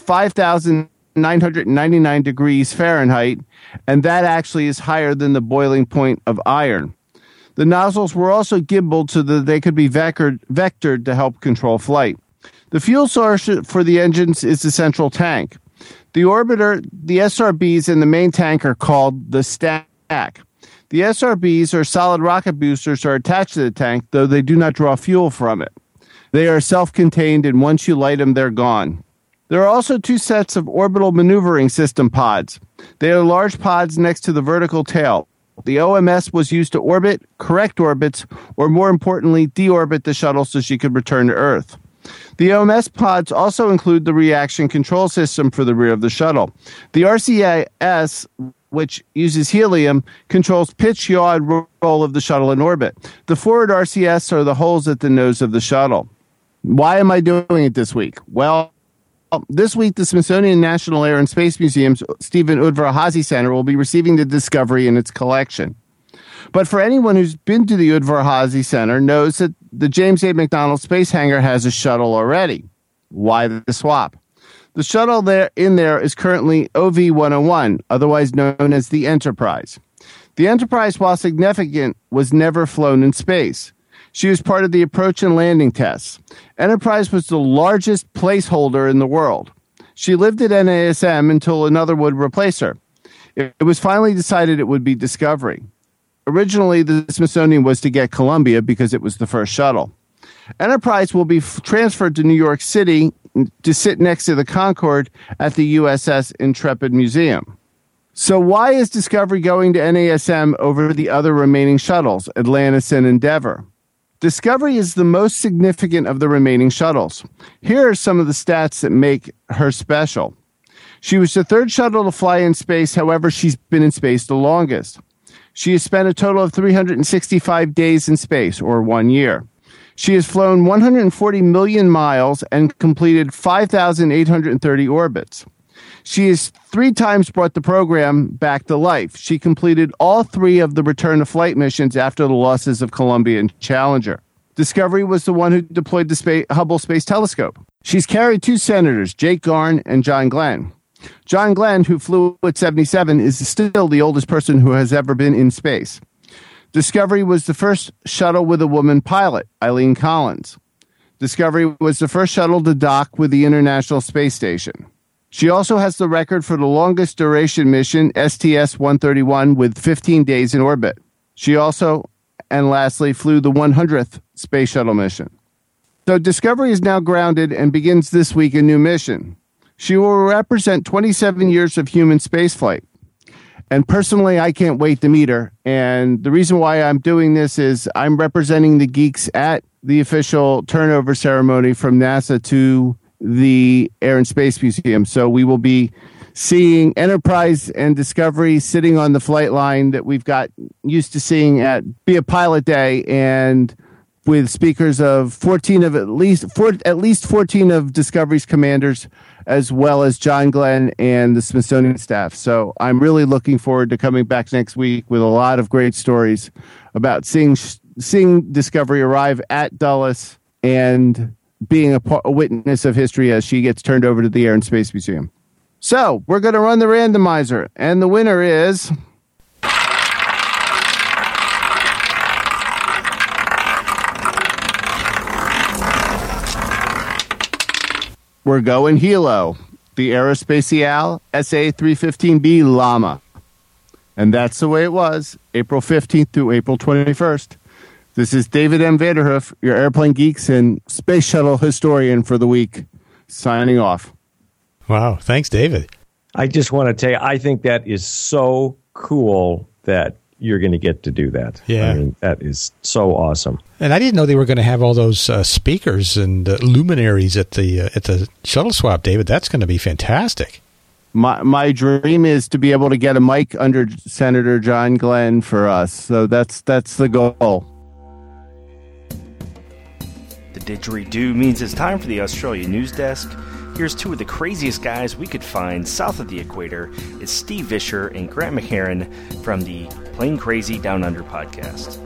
5,999 degrees Fahrenheit, and that actually is higher than the boiling point of iron. The nozzles were also gimbaled so that they could be vectored to help control flight. The fuel source for the engines is the central tank. The orbiter, the SRBs, and the main tank are called the stack. The SRBs, or solid rocket boosters, are attached to the tank, though they do not draw fuel from it. They are self-contained, and once you light them, they're gone. There are also two sets of orbital maneuvering system pods. They are large pods next to the vertical tail. The OMS was used to orbit, correct orbits, or more importantly, deorbit the shuttle so she could return to Earth. The OMS pods also include the reaction control system for the rear of the shuttle. The RCS, which uses helium, controls pitch, yaw, and roll of the shuttle in orbit. The forward RCS are the holes at the nose of the shuttle. Why am I doing it this week? Well, this week, the Smithsonian National Air and Space Museum's Stephen Udvar-Hazy Center will be receiving the Discovery in its collection. But for anyone who's been to the Udvar-Hazy Center knows that the James A. McDonald Space Hangar has a shuttle already. Why the swap? The shuttle there is currently OV-101, otherwise known as the Enterprise. The Enterprise, while significant, was never flown in space. She was part of the approach and landing tests. Enterprise was the largest placeholder in the world. She lived at NASM until another would replace her. It was finally decided it would be Discovery. Originally, the Smithsonian was to get Columbia because it was the first shuttle. Enterprise will be transferred to New York City to sit next to the Concorde at the USS Intrepid Museum. So why is Discovery going to NASM over the other remaining shuttles, Atlantis and Endeavour? Discovery is the most significant of the remaining shuttles. Here are some of the stats that make her special. She was the third shuttle to fly in space, however, she's been in space the longest. She has spent a total of 365 days in space, or 1 year. She has flown 140 million miles and completed 5,830 orbits. She has 3 times brought the program back to life. She completed all 3 of the return to flight missions after the losses of Columbia and Challenger. Discovery was the one who deployed the Hubble Space Telescope. She's carried 2 senators, Jake Garn and John Glenn. John Glenn, who flew at 77, is still the oldest person who has ever been in space. Discovery was the first shuttle with a woman pilot, Eileen Collins. Discovery was the first shuttle to dock with the International Space Station. She also has the record for the longest duration mission, STS-131, with 15 days in orbit. She also, and lastly, flew the 100th Space Shuttle mission. So Discovery is now grounded and begins this week a new mission. She will represent 27 years of human spaceflight. And personally, I can't wait to meet her. And the reason why I'm doing this is I'm representing the geeks at the official turnover ceremony from NASA to the Air and Space Museum. So we will be seeing Enterprise and Discovery sitting on the flight line that we've got used to seeing at Be a Pilot Day, and with speakers of at least 14 of Discovery's commanders, as well as John Glenn and the Smithsonian staff. So I'm really looking forward to coming back next week with a lot of great stories about seeing Discovery arrive at Dulles and being a witness of history as she gets turned over to the Air and Space Museum. So we're going to run the randomizer, and the winner is... We're going Hilo, the Aerospatiale SA-315B Llama. And that's the way it was, April 15th through April 21st. This is David M. Vanderhoof, your airplane geeks and space shuttle historian for the week, signing off. Wow, thanks, David. I just want to tell you, I think that is so cool that you're going to get to do that. Yeah. I mean, that is so awesome. And I didn't know they were going to have all those speakers and luminaries at the shuttle swap, David. That's going to be fantastic. My dream is to be able to get a mic under Senator John Glenn for us. So that's the goal. The didgeridoo means it's time for the Australia News Desk. Here's 2 of the craziest guys we could find south of the equator. It's Steve Vischer and Grant McHerron from the Plane Crazy Down Under podcast.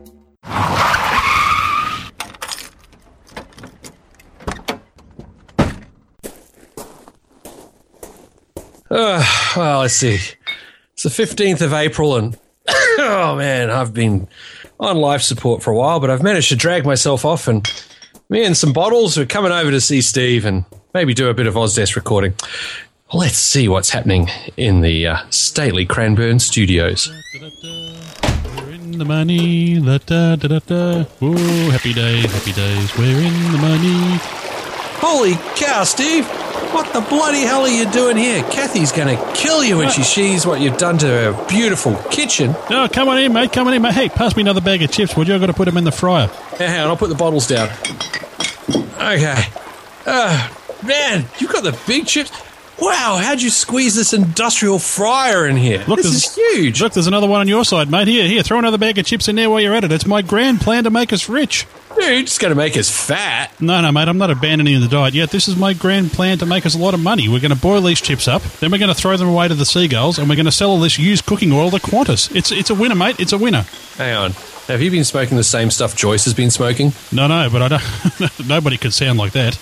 Well, let's see. It's the 15th of April, and oh man, I've been on life support for a while, but I've managed to drag myself off, and me and some bottles are coming over to see Steve and maybe do a bit of Ozdesk recording. Let's see what's happening in the stately Cranbourne studios. We're in the money. Oh, happy days. We're in the money. Holy cow, Steve! What the bloody hell are you doing here? Kathy's going to kill you when she sees what you've done to her beautiful kitchen. Oh, come on in, mate. Hey, pass me another bag of chips, would you? I've got to put them in the fryer. Yeah, hang on, I'll put the bottles down. Okay. Man, you've got the big chips. Wow, how'd you squeeze this industrial fryer in here? Look, this is huge. Look, there's another one on your side, mate. Here, throw another bag of chips in there while you're at it. It's my grand plan to make us rich. Dude, you're just going to make us fat. No, mate, I'm not abandoning the diet yet. This is my grand plan to make us a lot of money. We're going to boil these chips up, then we're going to throw them away to the seagulls, and we're going to sell all this used cooking oil to Qantas. It's a winner, mate. It's a winner. Hang on. Have you been smoking the same stuff Joyce has been smoking? No, but I don't. Nobody could sound like that.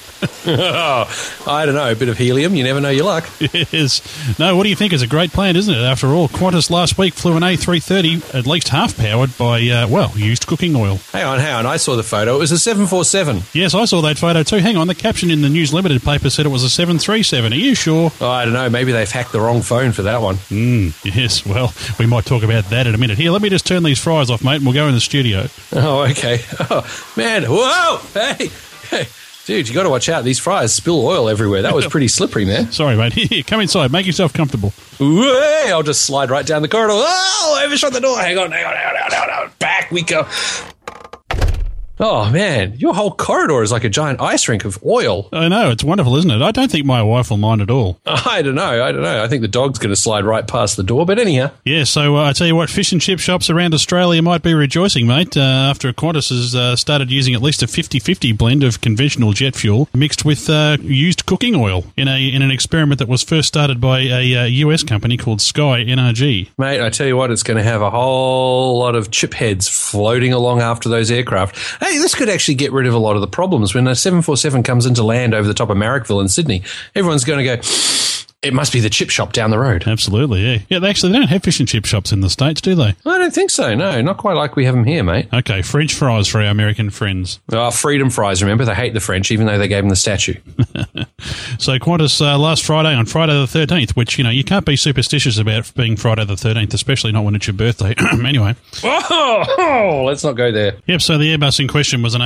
I don't know. A bit of helium. You never know your luck. Yes. No, what do you think? It's a great plan, isn't it? After all, Qantas last week flew an A330, at least half-powered by, used cooking oil. Hang on. I saw the photo. It was a 747. Yes, I saw that photo too. Hang on, the caption in the News Limited paper said it was a 737. Are you sure? Oh, I don't know. Maybe they've hacked the wrong phone for that one. Yes, well, we might talk about that in a minute. Here, let me just turn these fries off, mate, and we'll go in the studio. Oh, okay. Oh, man. Whoa! Hey. Dude, you got to watch out. These fries spill oil everywhere. That was pretty slippery, man. Sorry, mate. Here, come inside. Make yourself comfortable. Hey, I'll just slide right down the corridor. Oh, I overshot the door. Hang on. Back we go. Oh, man, your whole corridor is like a giant ice rink of oil. I know, it's wonderful, isn't it? I don't think my wife will mind at all. I don't know. I think the dog's going to slide right past the door, but anyhow. Yeah, so I tell you what, fish and chip shops around Australia might be rejoicing, mate, after Qantas has started using at least a 50-50 blend of conventional jet fuel mixed with used cooking oil in an experiment that was first started by a US company called Sky NRG. Mate, I tell you what, it's going to have a whole lot of chip heads floating along after those aircraft. Hey, this could actually get rid of a lot of the problems. When a 747 comes into land over the top of Marrickville in Sydney, everyone's going to go, it must be the chip shop down the road. Absolutely, yeah. Yeah, they don't have fish and chip shops in the States, do they? I don't think so, no. Not quite like we have them here, mate. Okay, French fries for our American friends. Oh, freedom fries, remember? They hate the French, even though they gave them the statue. So Qantas last Friday, on Friday the 13th, which, you can't be superstitious about being Friday the 13th, especially not when it's your birthday. Anyway. Oh, let's not go there. Yep, so the Airbus in question was an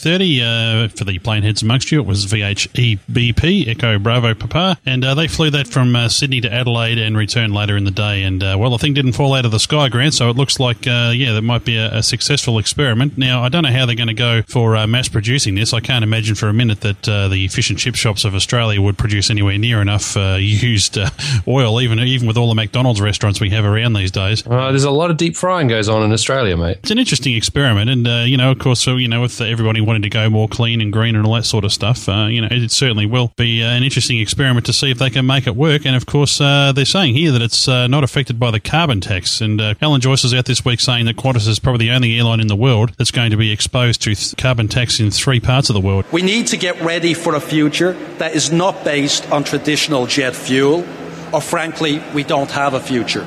A330. For the plane heads amongst you, it was VHEBP, Echo Bravo Papa, and they flew that from Sydney to Adelaide and returned later in the day. And, the thing didn't fall out of the sky, Grant, so it looks like, there might be a successful experiment. Now, I don't know how they're going to go for mass producing this. I can't imagine for a minute that the fish and chip shops of Australia would produce anywhere near enough used oil, even with all the McDonald's restaurants we have around these days. There's a lot of deep frying goes on in Australia, mate. It's an interesting experiment, and, of course, with everybody wanting to go more clean and green and all that sort of stuff, it certainly will be an interesting experiment to see if they can make it work. And, of course, they're saying here that it's not affected by the carbon tax. And Alan Joyce is out this week saying that Qantas is probably the only airline in the world that's going to be exposed to carbon tax in 3 parts of the world. We need to get ready for a future that is not based on traditional jet fuel, or frankly, we don't have a future.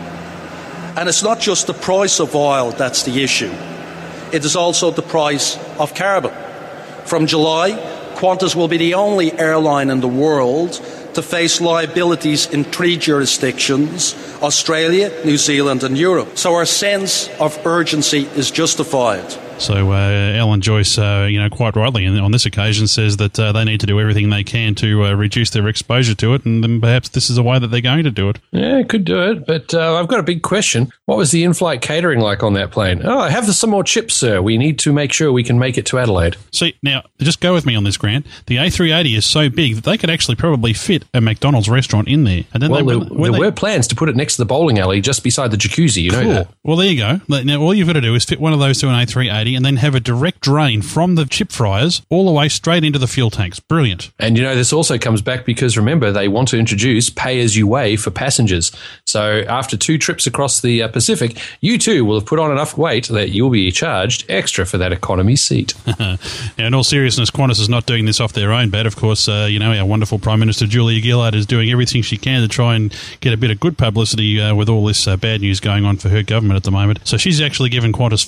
And it's not just the price of oil that's the issue. It is also the price of carbon. From July, Qantas will be the only airline in the world to face liabilities in 3 jurisdictions: Australia, New Zealand and Europe. So our sense of urgency is justified. So Alan Joyce, quite rightly on this occasion says that they need to do everything they can to reduce their exposure to it, and then perhaps this is a way that they're going to do it. Yeah, could do it, but I've got a big question. What was the in-flight catering like on that plane? Oh, I have some more chips, sir. We need to make sure we can make it to Adelaide. See, now, just go with me on this, Grant. The A380 is so big that they could actually probably fit a McDonald's restaurant in there. And then there were plans to put it next to the bowling alley just beside the jacuzzi, you know that. Well, there you go. Now, all you've got to do is fit one of those to an A380 and then have a direct drain from the chip fryers all the way straight into the fuel tanks. Brilliant. And, this also comes back because, remember, they want to introduce pay-as-you-weigh for passengers. So after 2 trips across the Pacific, you too will have put on enough weight that you'll be charged extra for that economy seat. Now, in all seriousness, Qantas is not doing this off their own bat. Of course, our wonderful Prime Minister Julia Gillard is doing everything she can to try and get a bit of good publicity with all this bad news going on for her government at the moment. So she's actually given Qantas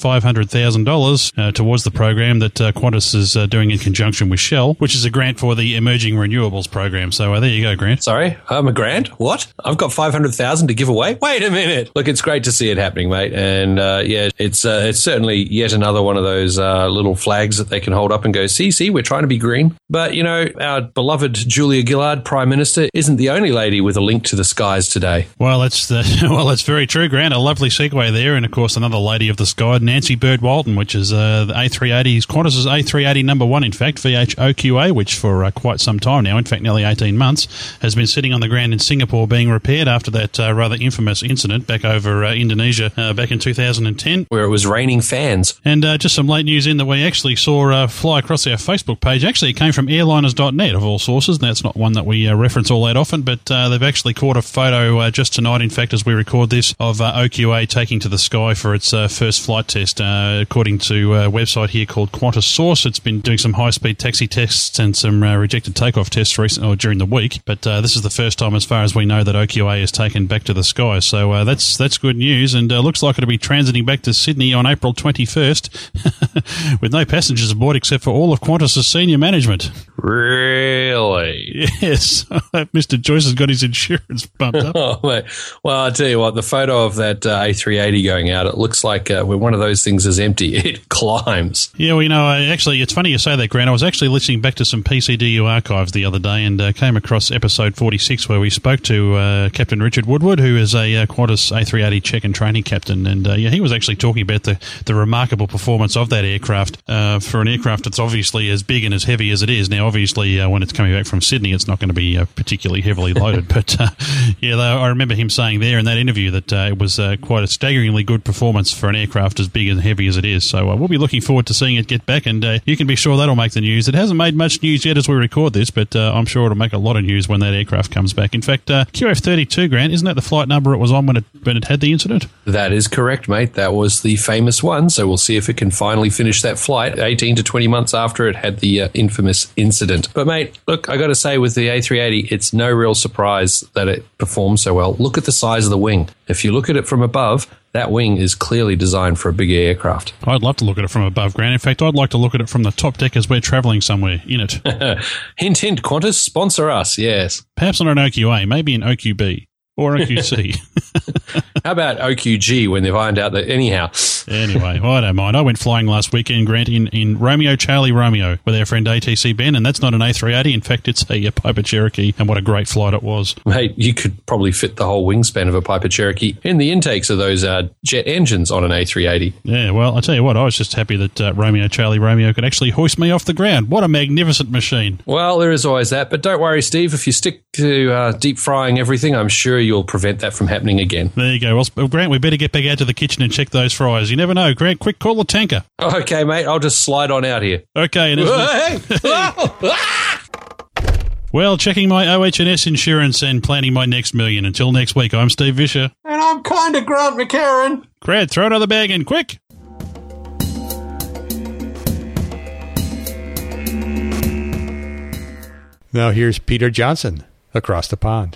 $500,000 towards the program that Qantas is doing in conjunction with Shell, which is a grant for the Emerging Renewables program. So there you go, Grant. Sorry, a grant? What? I've got $500,000 to give away? Wait a minute. Look, it's great to see it happening, mate. And it's certainly yet another one of those little flags that they can hold up and go, see, we're trying to be green. But, our beloved Julia Gillard, Prime Minister, isn't the only lady with a link to the skies today. Well, that's very true, Grant. A lovely segue there. And, of course, another lady of the sky, Nancy Bird Walton, which is is the A380's Qantas's A380 number 1, in fact, VH-OQA, which for quite some time now, in fact nearly 18 months, has been sitting on the ground in Singapore being repaired after that rather infamous incident back over Indonesia back in 2010. Where it was raining fans. And just some late news in that we actually saw fly across our Facebook page. Actually, it came from airliners.net, of all sources, and that's not one that we reference all that often, but they've actually caught a photo just tonight, in fact, as we record this, of OQA taking to the sky for its first flight test. According to a website here called Qantas Source, it's been doing some high-speed taxi tests and some rejected takeoff tests recently, or during the week, but this is the first time, as far as we know, that OQA is taken back to the sky. So that's good news, and looks like it'll be transiting back to Sydney on April 21st with no passengers aboard except for all of Qantas' senior management. Really? Yes. Mr. Joyce has got his insurance bumped up. Oh, mate. Well, I'll tell you what, the photo of that A380 going out, it looks like when one of those things is empty, it climbs. Yeah, well, actually, it's funny you say that, Grant. I was actually listening back to some PCDU archives the other day and came across episode 46 where we spoke to Captain Richard Woodward, who is a Qantas A380 check and training captain, and he was actually talking about the remarkable performance of that aircraft for an aircraft that's obviously as big and as heavy as it is. Now, obviously, when it's coming back from Sydney, it's not going to be particularly heavily loaded, but I remember him saying there in that interview that it was quite a staggeringly good performance for an aircraft as big and heavy as it is. So we'll be looking forward to seeing it get back, and you can be sure that'll make the news. It hasn't made much news yet as we record this, but I'm sure it'll make a lot of news when that aircraft comes back. In fact, QF32, Grant, isn't that the flight number it was on when it had the incident? That is correct, mate. That was the famous one, so we'll see if it can finally finish that flight 18 to 20 months after it had the infamous incident. But, mate, look, I got to say, with the A380, it's no real surprise that it performed so well. Look at the size of the wing. If you look at it from above, that wing is clearly designed for a bigger aircraft. I'd love to look at it from above, Grant. In fact, I'd like to look at it from the top deck as we're travelling somewhere in it. Hint, hint, Qantas, sponsor us, yes. Perhaps not an OQA, maybe an OQB. Or OQC. How about OQG when they've ironed out that? Anyhow. Anyway, I don't mind. I went flying last weekend, Grant, in Romeo Charlie Romeo with our friend ATC Ben, and that's not an A380. In fact, it's a Piper Cherokee, and what a great flight it was. Mate, you could probably fit the whole wingspan of a Piper Cherokee in the intakes of those jet engines on an A380. Yeah, well, I tell you what, I was just happy that Romeo Charlie Romeo could actually hoist me off the ground. What a magnificent machine. Well, there is always that, but don't worry, Steve. If you stick to deep frying everything, I'm sure you'll prevent that from happening again. There you go. Well, Grant, we better get back out to the kitchen and check those fries. You never know. Grant, quick, call the tanker. Okay, mate, I'll just slide on out here. Okay. Well, checking my OH&S insurance and planning my next million. Until next week, I'm Steve Vischer. And I'm kind of Grant McHerron. Grant, throw another bag in, quick. Now here's Peter Johnson across the pond.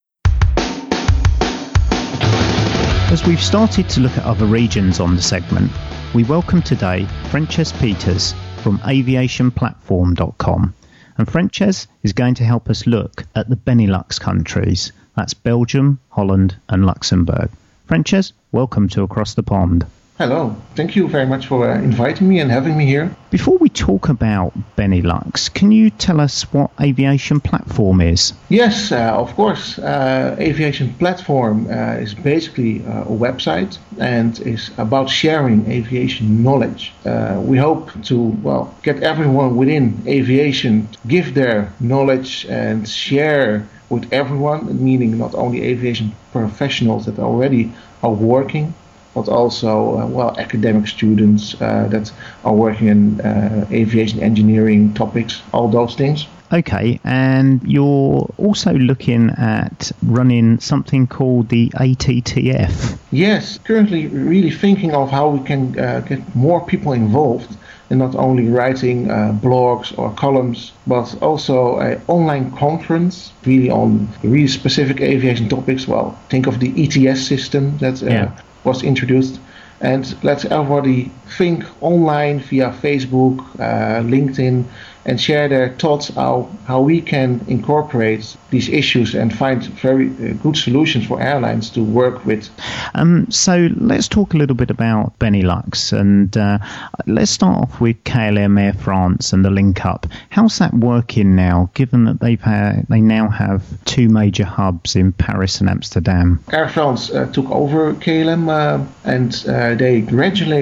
As we've started to look at other regions on the segment, we welcome today Frances Peters from aviationplatform.com. And Frances is going to help us look at the Benelux countries. That's Belgium, Holland and Luxembourg. Frances, welcome to Across the Pond. Hello. Thank you very much for inviting me and having me here. Before we talk about Benelux, can you tell us what Aviation Platform is? Yes, of course. Aviation Platform is basically a website and is about sharing aviation knowledge. We hope to, get everyone within aviation to give their knowledge and share with everyone, meaning not only aviation professionals that already are working, but also academic students that are working in aviation engineering topics, all those things. Okay, and you're also looking at running something called the ATTF. Yes, currently really thinking of how we can get more people involved in not only writing blogs or columns, but also an online conference really on really specific aviation topics. Well, think of the ETS system that was introduced, and let everybody think online via Facebook, LinkedIn, and share their thoughts how we can incorporate these issues and find very good solutions for airlines to work with. So let's talk a little bit about Benelux, and let's start off with KLM Air France and the link up. How's that working now, given that they now have two major hubs in Paris and Amsterdam? Air France took over KLM and they gradually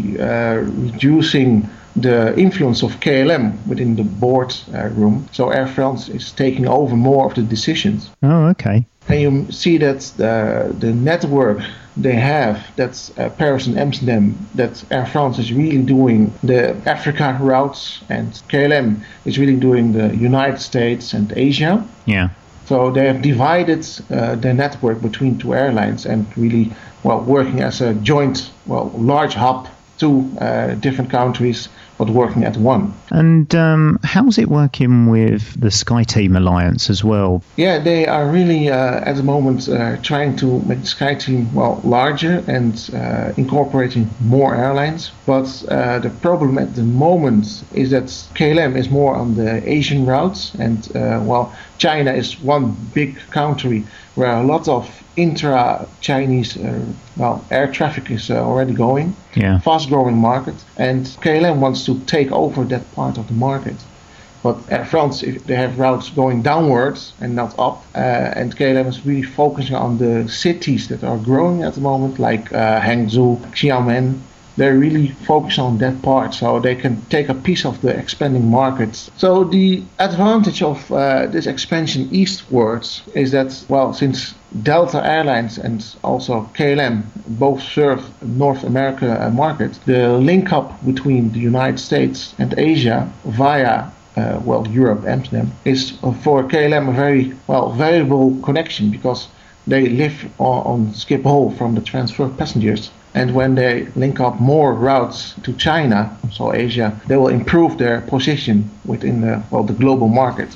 reducing the influence of KLM within the board room. So Air France is taking over more of the decisions. Oh, okay. And you see that the network they have, that's Paris and Amsterdam, that Air France is really doing the Africa routes and KLM is really doing the United States and Asia. Yeah. So they have divided their network between two airlines and really, working as a joint, large hub, two different countries, but working at one. And how's it working with the SkyTeam Alliance as well? Yeah, they are really at the moment trying to make the SkyTeam larger and incorporating more airlines. But the problem at the moment is that KLM is more on the Asian routes, and China is one big country where a lot of intra-Chinese air traffic is already going. Yeah. Fast-growing market, and KLM wants to take over that part of the market. But Air France, if they have routes going downwards and not up, and KLM is really focusing on the cities that are growing at the moment, like Hangzhou, Xiamen. They're really focused on that part, so they can take a piece of the expanding markets. So the advantage of this expansion eastwards is that, since Delta Airlines and also KLM both serve North America market, the link up between the United States and Asia via Europe, Amsterdam, is for KLM a very valuable connection, because they live on Schiphol from the transfer of passengers. And when they link up more routes to China, so Asia, they will improve their position within the global market.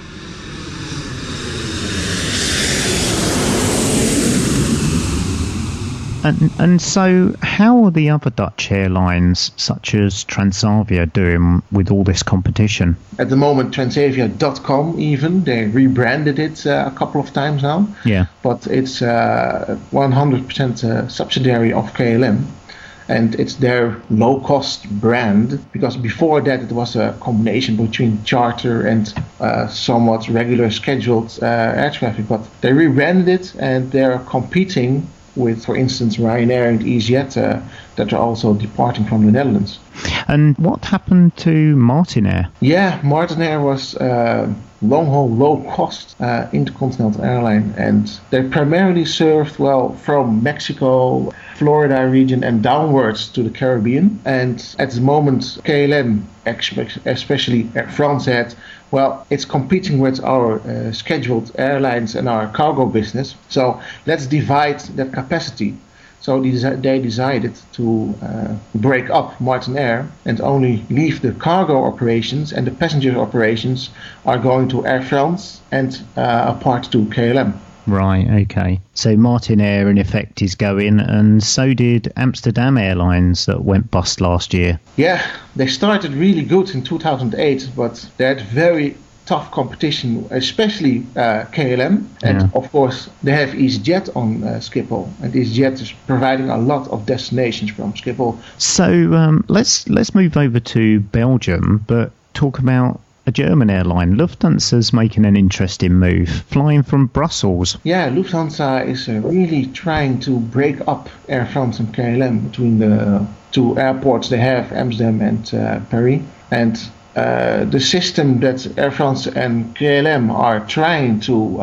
And so how are the other Dutch airlines, such as Transavia, doing with all this competition? At the moment, Transavia.com even, they rebranded it a couple of times now. Yeah. But it's 100% subsidiary of KLM. And it's their low-cost brand, because before that it was a combination between charter and somewhat regular scheduled air traffic. But they rebranded it, and they're competing with, for instance, Ryanair and EasyJet that are also departing from the Netherlands. And what happened to Martinair? Yeah, Martinair was long-haul, low-cost intercontinental airline, and they primarily served from Mexico, Florida region, and downwards to the Caribbean. And at the moment, KLM, especially Air France, said, it's competing with our scheduled airlines and our cargo business, so let's divide that capacity. So they decided to break up Martinair and only leave the cargo operations, and the passenger operations are going to Air France and a part to KLM. Right, okay. So Martinair, in effect, is going, and so did Amsterdam Airlines that went bust last year. Yeah, they started really good in 2008, but they had very tough competition, especially KLM. And of course, they have EasyJet on Schiphol, and EasyJet is providing a lot of destinations from Schiphol. So let's move over to Belgium, but talk about a German airline. Lufthansa's making an interesting move, flying from Brussels. Yeah, Lufthansa is really trying to break up Air France and KLM between the two airports they have, Amsterdam and Paris. And the system that Air France and KLM are trying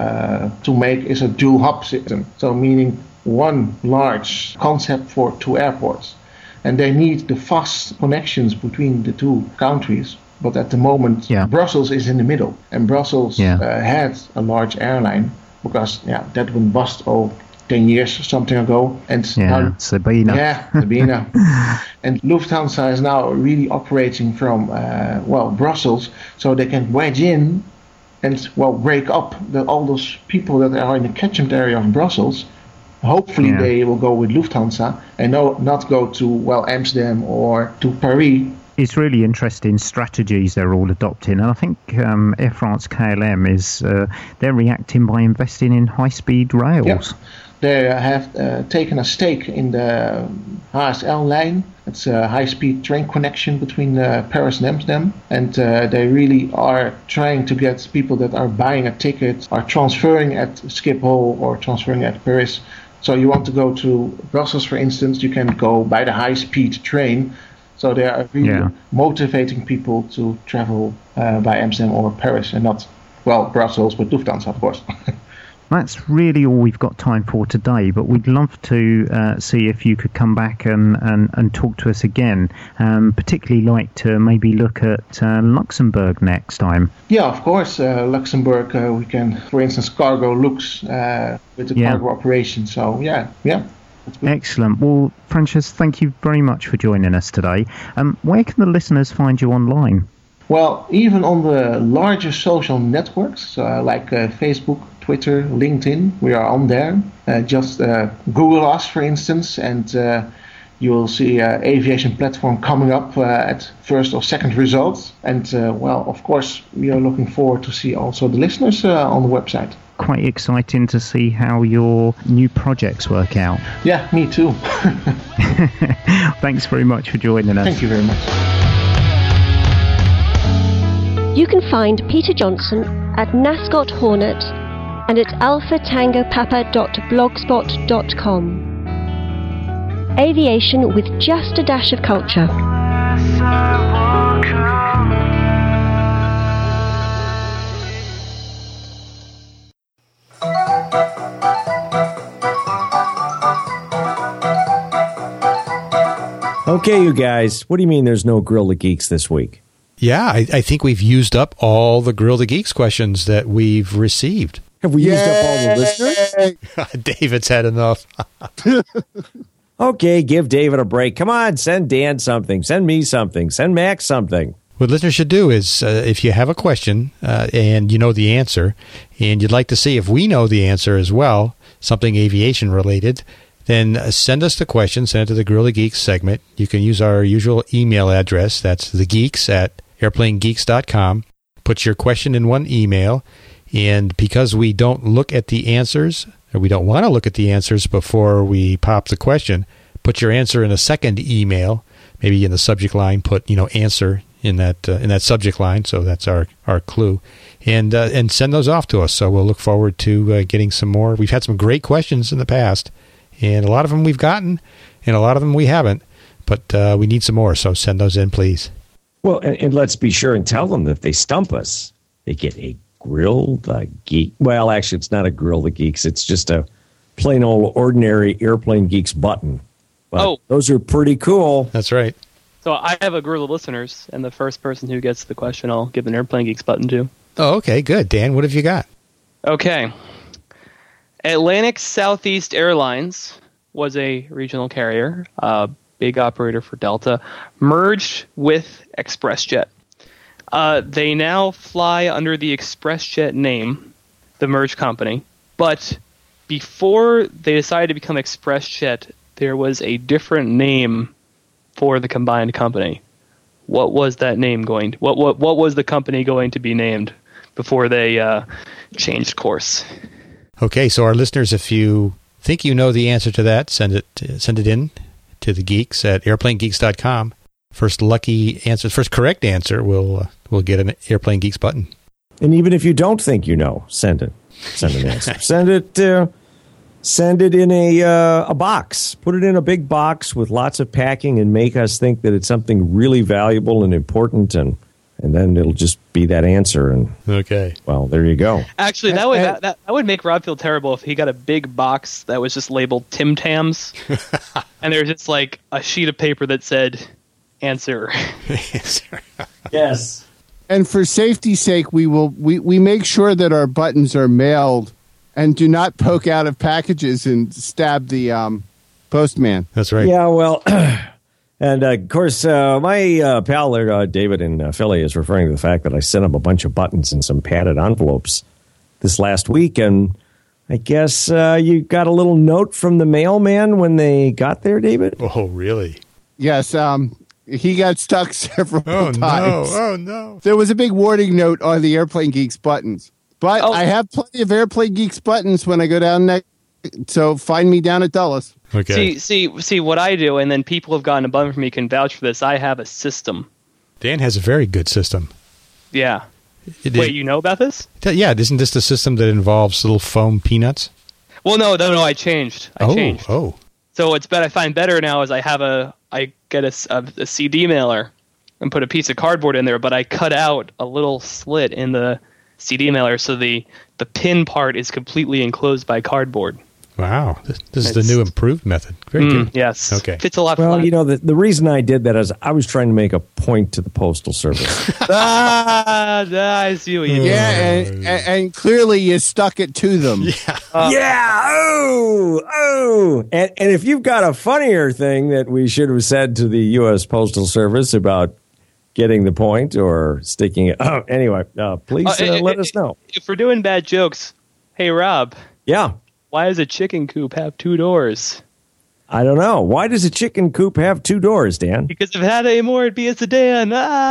to make is a dual hub system. So meaning one large concept for two airports. And they need the fast connections between the two countries. But at the moment, Brussels is in the middle. And Brussels had a large airline, because that went bust 10 years or something ago. And now, Sabina. Yeah, Sabina. And Lufthansa is now really operating from Brussels, so they can wedge in and break up all those people that are in the catchment area of Brussels. Hopefully they will go with Lufthansa and not go to Amsterdam or to Paris, It's really interesting strategies they're all adopting, and I think Air France KLM is they're reacting by investing in high-speed rails. Yep. They have taken a stake in the HSL line. It's a high-speed train connection between Paris and Amsterdam, and they really are trying to get people that are buying a ticket, are transferring at Schiphol or transferring at Paris. So you want to go to Brussels, for instance, you can go by the high-speed train. So they are really motivating people to travel by Amsterdam or Paris and not, Brussels, but Lufthansa, of course. That's really all we've got time for today, but we'd love to see if you could come back and talk to us again, particularly like to maybe look at Luxembourg next time. Yeah, of course. Luxembourg, we can, for instance, Cargo Lux with the cargo operation. So, yeah. Excellent. Well, Frances, thank you very much for joining us today. Where can the listeners find you online? Well, even on the larger social networks like Facebook, Twitter, LinkedIn, we are on there. Just Google us, for instance, and you will see aviation platform coming up at first or second results. And, of course, we are looking forward to see also the listeners on the website. Quite exciting to see how your new projects work out. Yeah, me too. Thanks very much for joining us. Thank you very much. You can find Peter Johnson at Nascot Hornet and at alphatangopapa.blogspot.com. Aviation with just a dash of culture. Okay, you guys, what do you mean there's no Grill the Geeks this week? Yeah, I think we've used up all the Grill the Geeks questions that we've received. Have we used up all the listeners? David's had enough. Okay, give David a break. Come on, send Dan something. Send me something. Send Max something. What listeners should do is, if you have a question and you know the answer, and you'd like to see if we know the answer as well, something aviation related, then send us the question, send it to the Grill the Geeks segment. You can use our usual email address. That's thegeeks@airplanegeeks.com. Put your question in one email, and because we don't look at the answers, or we don't want to look at the answers before we pop the question, put your answer in a second email. Maybe in the subject line, put answer in that subject line. So that's our clue, and send those off to us. So we'll look forward to getting some more. We've had some great questions in the past. And a lot of them we've gotten, and a lot of them we haven't. But we need some more, so send those in, please. Well, and let's be sure and tell them that if they stump us, they get a Grill the Geek. Well, actually, it's not a Grill the Geeks. It's just a plain old ordinary Airplane Geeks button. But those are pretty cool. That's right. So I have a group of listeners, and the first person who gets the question, I'll give an Airplane Geeks button to. Oh, okay, good. Dan, what have you got? Okay. Atlantic Southeast Airlines was a regional carrier, a big operator for Delta, merged with ExpressJet. They now fly under the ExpressJet name, the merged company. But before they decided to become ExpressJet, there was a different name for the combined company. What was that name going to? What was the company going to be named before they changed course? Okay, so our listeners, if you think you know the answer to that, send it in to the geeks at airplanegeeks.com. First correct answer will get an Airplane Geeks button. And even if you don't think you know, send an answer. Send it in a box. Put it in a big box with lots of packing and make us think that it's something really valuable and important, and then it'll just be that answer. And okay, well, there you go. Actually, that would make Rob feel terrible if he got a big box that was just labeled Tim Tams, and there's just like a sheet of paper that said answer. Yes. And for safety's sake, we make sure that our buttons are mailed and do not poke out of packages and stab the postman. That's right. Yeah, well. And, of course, my pal there, David in Philly, is referring to the fact that I sent him a bunch of buttons in some padded envelopes this last week. And I guess you got a little note from the mailman when they got there, David? Oh, really? Yes. He got stuck several times. Oh, no. There was a big warning note on the Airplane Geeks buttons. But I have plenty of Airplane Geeks buttons when I go down next. So find me down at Dulles. Okay. See what I do, and then people have gotten above from me can vouch for this. I have a system. Dan has a very good system. Yeah. Wait, you know about this? Yeah, isn't this the system that involves little foam peanuts? Well, no, I changed. I changed. Oh. So it's better. I find better now is I get a CD mailer and put a piece of cardboard in there, but I cut out a little slit in the CD mailer so the pin part is completely enclosed by cardboard. Wow. This is the new improved method. Very good. Yes. Okay. Fits a lot. Well, the reason I did that is I was trying to make a point to the Postal Service. I see what you did. Yeah, and clearly you stuck it to them. Yeah. Oh. And if you've got a funnier thing that we should have said to the U.S. Postal Service about getting the point or sticking it. Oh, anyway, please let us know. If we're doing bad jokes, hey, Rob. Yeah. Why does a chicken coop have 2 doors? I don't know. Why does a chicken coop have 2 doors, Dan? Because if it had any more, it'd be a sedan.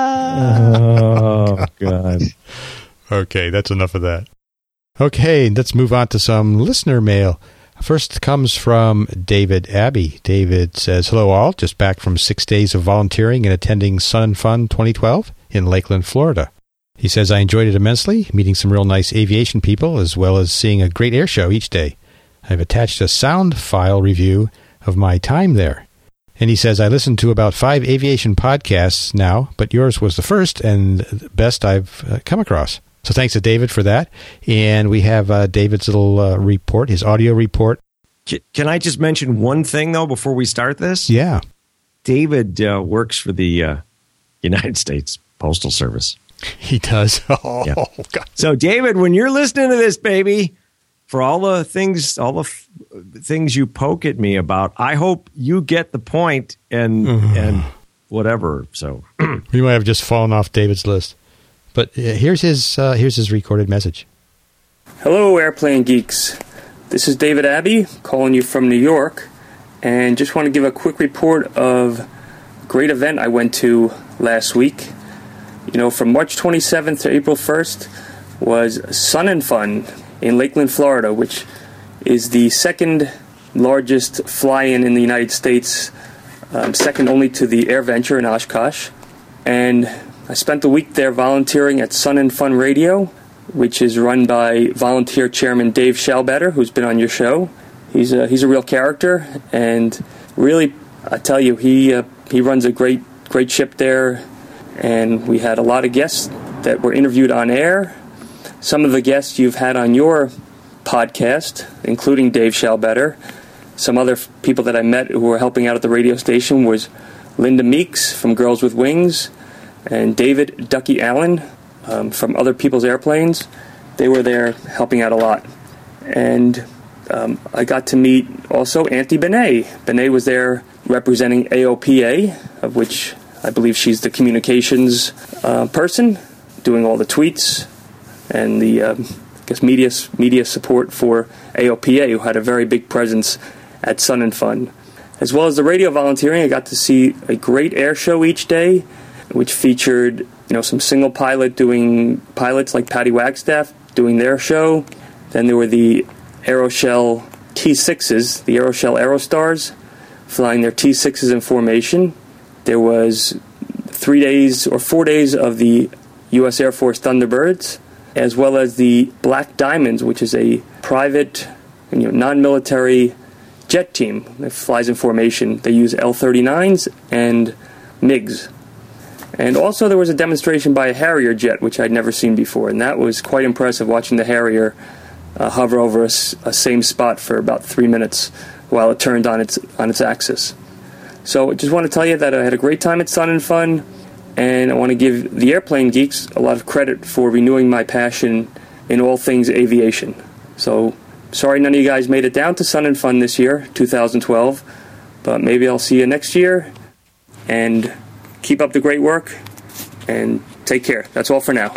Oh, God. Okay, that's enough of that. Okay, let's move on to some listener mail. First comes from David Abbey. David says, hello all, just back from 6 days of volunteering and attending Sun and Fun 2012 in Lakeland, Florida. He says, I enjoyed it immensely, meeting some real nice aviation people, as well as seeing a great air show each day. I've attached a sound file review of my time there. And he says, I listened to about 5 aviation podcasts now, but yours was the first and best I've come across. So thanks to David for that. And we have David's little report, his audio report. Can I just mention one thing, though, before we start this? Yeah. David works for the United States Postal Service. He does. Oh, yeah. God. So, David, when you're listening to this, baby, for all the things you poke at me about, I hope you get the point and whatever. So we might have just fallen off David's list, but here's his recorded message. Hello, Airplane Geeks. This is David Abbey calling you from New York, and just want to give a quick report of a great event I went to last week. You know, from March 27th to April 1st was Sun and Fun in Lakeland, Florida, which is the second largest fly-in in the United States, second only to the AirVenture in Oshkosh. And I spent the week there volunteering at Sun and Fun Radio, which is run by volunteer chairman Dave Schallbetter, who's been on your show. He's a real character, and really, I tell you, he runs a great ship there. And we had a lot of guests that were interviewed on air. Some of the guests you've had on your podcast, including Dave Schallbetter. Some other people that I met who were helping out at the radio station was Linda Meeks from Girls with Wings and David Ducky Allen from Other People's Airplanes. They were there helping out a lot. And I got to meet also Auntie Benet. Benet was there representing AOPA, of which I believe she's the communications person, doing all the tweets and the media support for AOPA, who had a very big presence at Sun and Fun. As well as the radio volunteering, I got to see a great air show each day, which featured some single pilots like Patty Wagstaff doing their show. Then there were the Aeroshell T6s, the Aeroshell Aerostars, flying their T6s in formation. There was 4 days of the U.S. Air Force Thunderbirds, as well as the Black Diamonds, which is a private, non-military jet team that flies in formation. They use L-39s and MiGs. And also there was a demonstration by a Harrier jet, which I'd never seen before, and that was quite impressive, watching the Harrier hover over a same spot for about 3 minutes while it turned on its axis. So I just want to tell you that I had a great time at Sun and Fun, and I want to give the Airplane Geeks a lot of credit for renewing my passion in all things aviation. So sorry none of you guys made it down to Sun and Fun this year, 2012, but maybe I'll see you next year, and keep up the great work, and take care. That's all for now.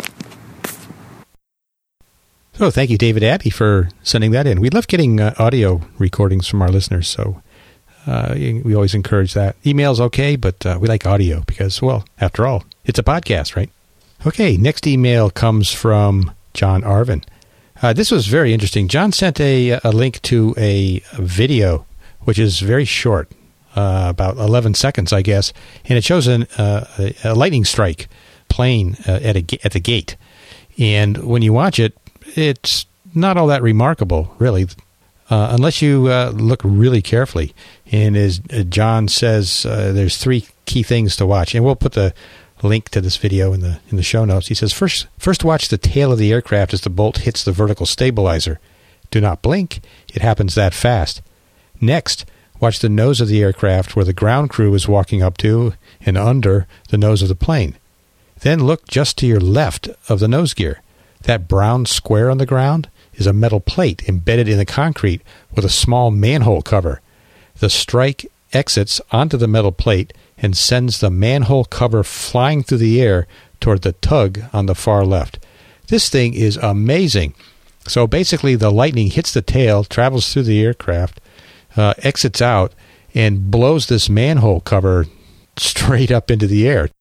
So thank you, David Abbey, for sending that in. We love getting audio recordings from our listeners, so We always encourage that. Email's okay, but we like audio because, well, after all, it's a podcast, right? Okay, next email comes from John Arvin. This was very interesting. John sent a link to a video, which is very short, about 11 seconds, I guess, and it shows a lightning strike plane at the gate. And when you watch it, it's not all that remarkable, really, unless you look really carefully. And as John says, there's 3 key things to watch, and we'll put the link to this video in the show notes. He says, first watch the tail of the aircraft as the bolt hits the vertical stabilizer. Do not blink. It happens that fast. Next, watch the nose of the aircraft where the ground crew is walking up to and under the nose of the plane. Then look just to your left of the nose gear. That brown square on the ground is a metal plate embedded in the concrete with a small manhole cover. The strike exits onto the metal plate and sends the manhole cover flying through the air toward the tug on the far left. This thing is amazing. So basically the lightning hits the tail, travels through the aircraft, exits out, and blows this manhole cover straight up into the air.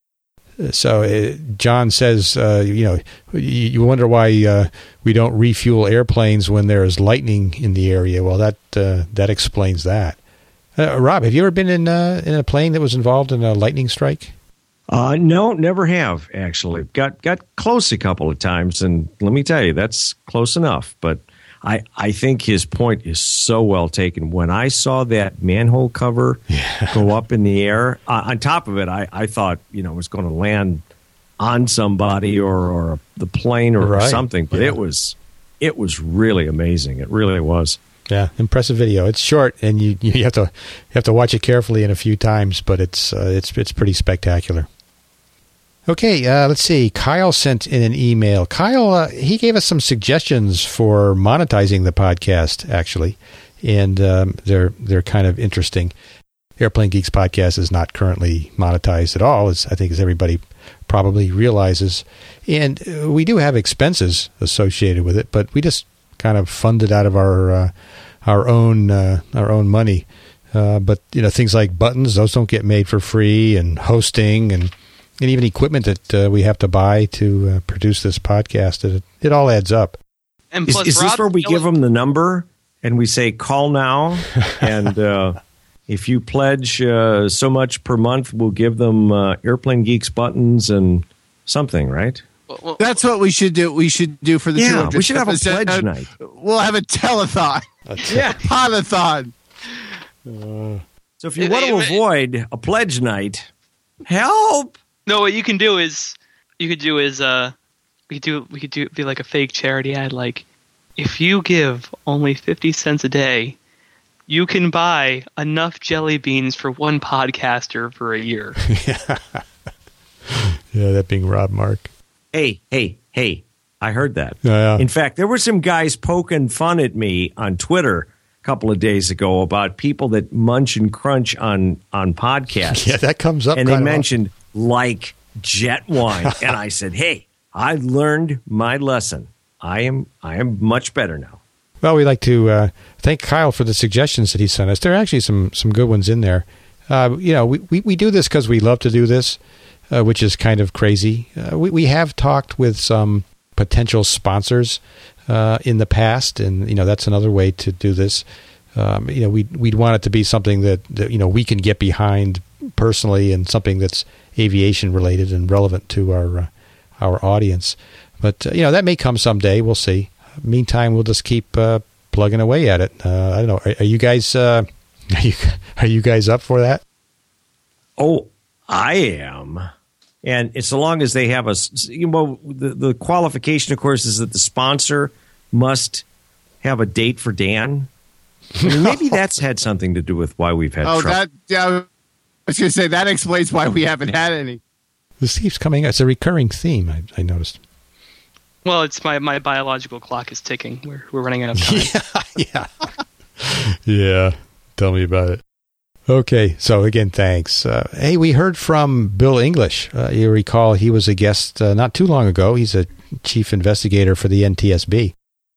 So John says, you wonder why we don't refuel airplanes when there is lightning in the area. Well, that explains that. Rob, have you ever been in a plane that was involved in a lightning strike? No, never have, actually. Got close a couple of times, and let me tell you, that's close enough. But I think his point is so well taken. When I saw that manhole cover go up in the air, on top of it, I thought, it was going to land on somebody or the plane or something. But it was really amazing. It really was. Yeah, impressive video. It's short, and you have to watch it carefully in a few times, but it's pretty spectacular. Okay, let's see. Kyle sent in an email. Kyle, he gave us some suggestions for monetizing the podcast, actually, and they're kind of interesting. Airplane Geeks podcast is not currently monetized at all, as everybody probably realizes, and we do have expenses associated with it, but we just kind of fund it out of our own money. But things like buttons, those don't get made for free, and hosting and even equipment that we have to buy to produce this podcast. It all adds up. And plus, is this where we give them the number and we say call now, and if you pledge so much per month, we'll give them Airplane Geeks buttons and something, right? Well, that's what we should do. We should do for the 200th. We should have a pledge night. We'll have a telethon. Podathon. So if you want to avoid a pledge night, help. No, what you can do is we could do be like a fake charity ad. Like, if you give only 50 cents a day, you can buy enough jelly beans for one podcaster for a year. Yeah, that being Rob Mark. Hey, I heard that. Yeah. In fact, there were some guys poking fun at me on Twitter a couple of days ago about people that munch and crunch on podcasts. Yeah, that comes up. And they mentioned like jet wine. And I said, hey, I learned my lesson. I am much better now. Well, we'd like to thank Kyle for the suggestions that he sent us. There are actually some good ones in there. We do this because we love to do this. Which is kind of crazy. We have talked with some potential sponsors in the past, and that's another way to do this. We'd want it to be something that we can get behind personally, and something that's aviation related and relevant to our audience. But that may come someday. We'll see. Meantime, we'll just keep plugging away at it. I don't know. Are you guys? Are you guys up for that? Oh, I am. And so long as they have the qualification, of course, is that the sponsor must have a date for Dan. I mean, maybe that's had something to do with why we've had trouble. I was going to say, that explains why we haven't had any. This keeps coming. It's a recurring theme, I noticed. Well, it's my biological clock is ticking. We're running out of time. Yeah. Tell me about it. Okay, so again, thanks. Hey, we heard from Bill English. You recall he was a guest not too long ago. He's a chief investigator for the NTSB.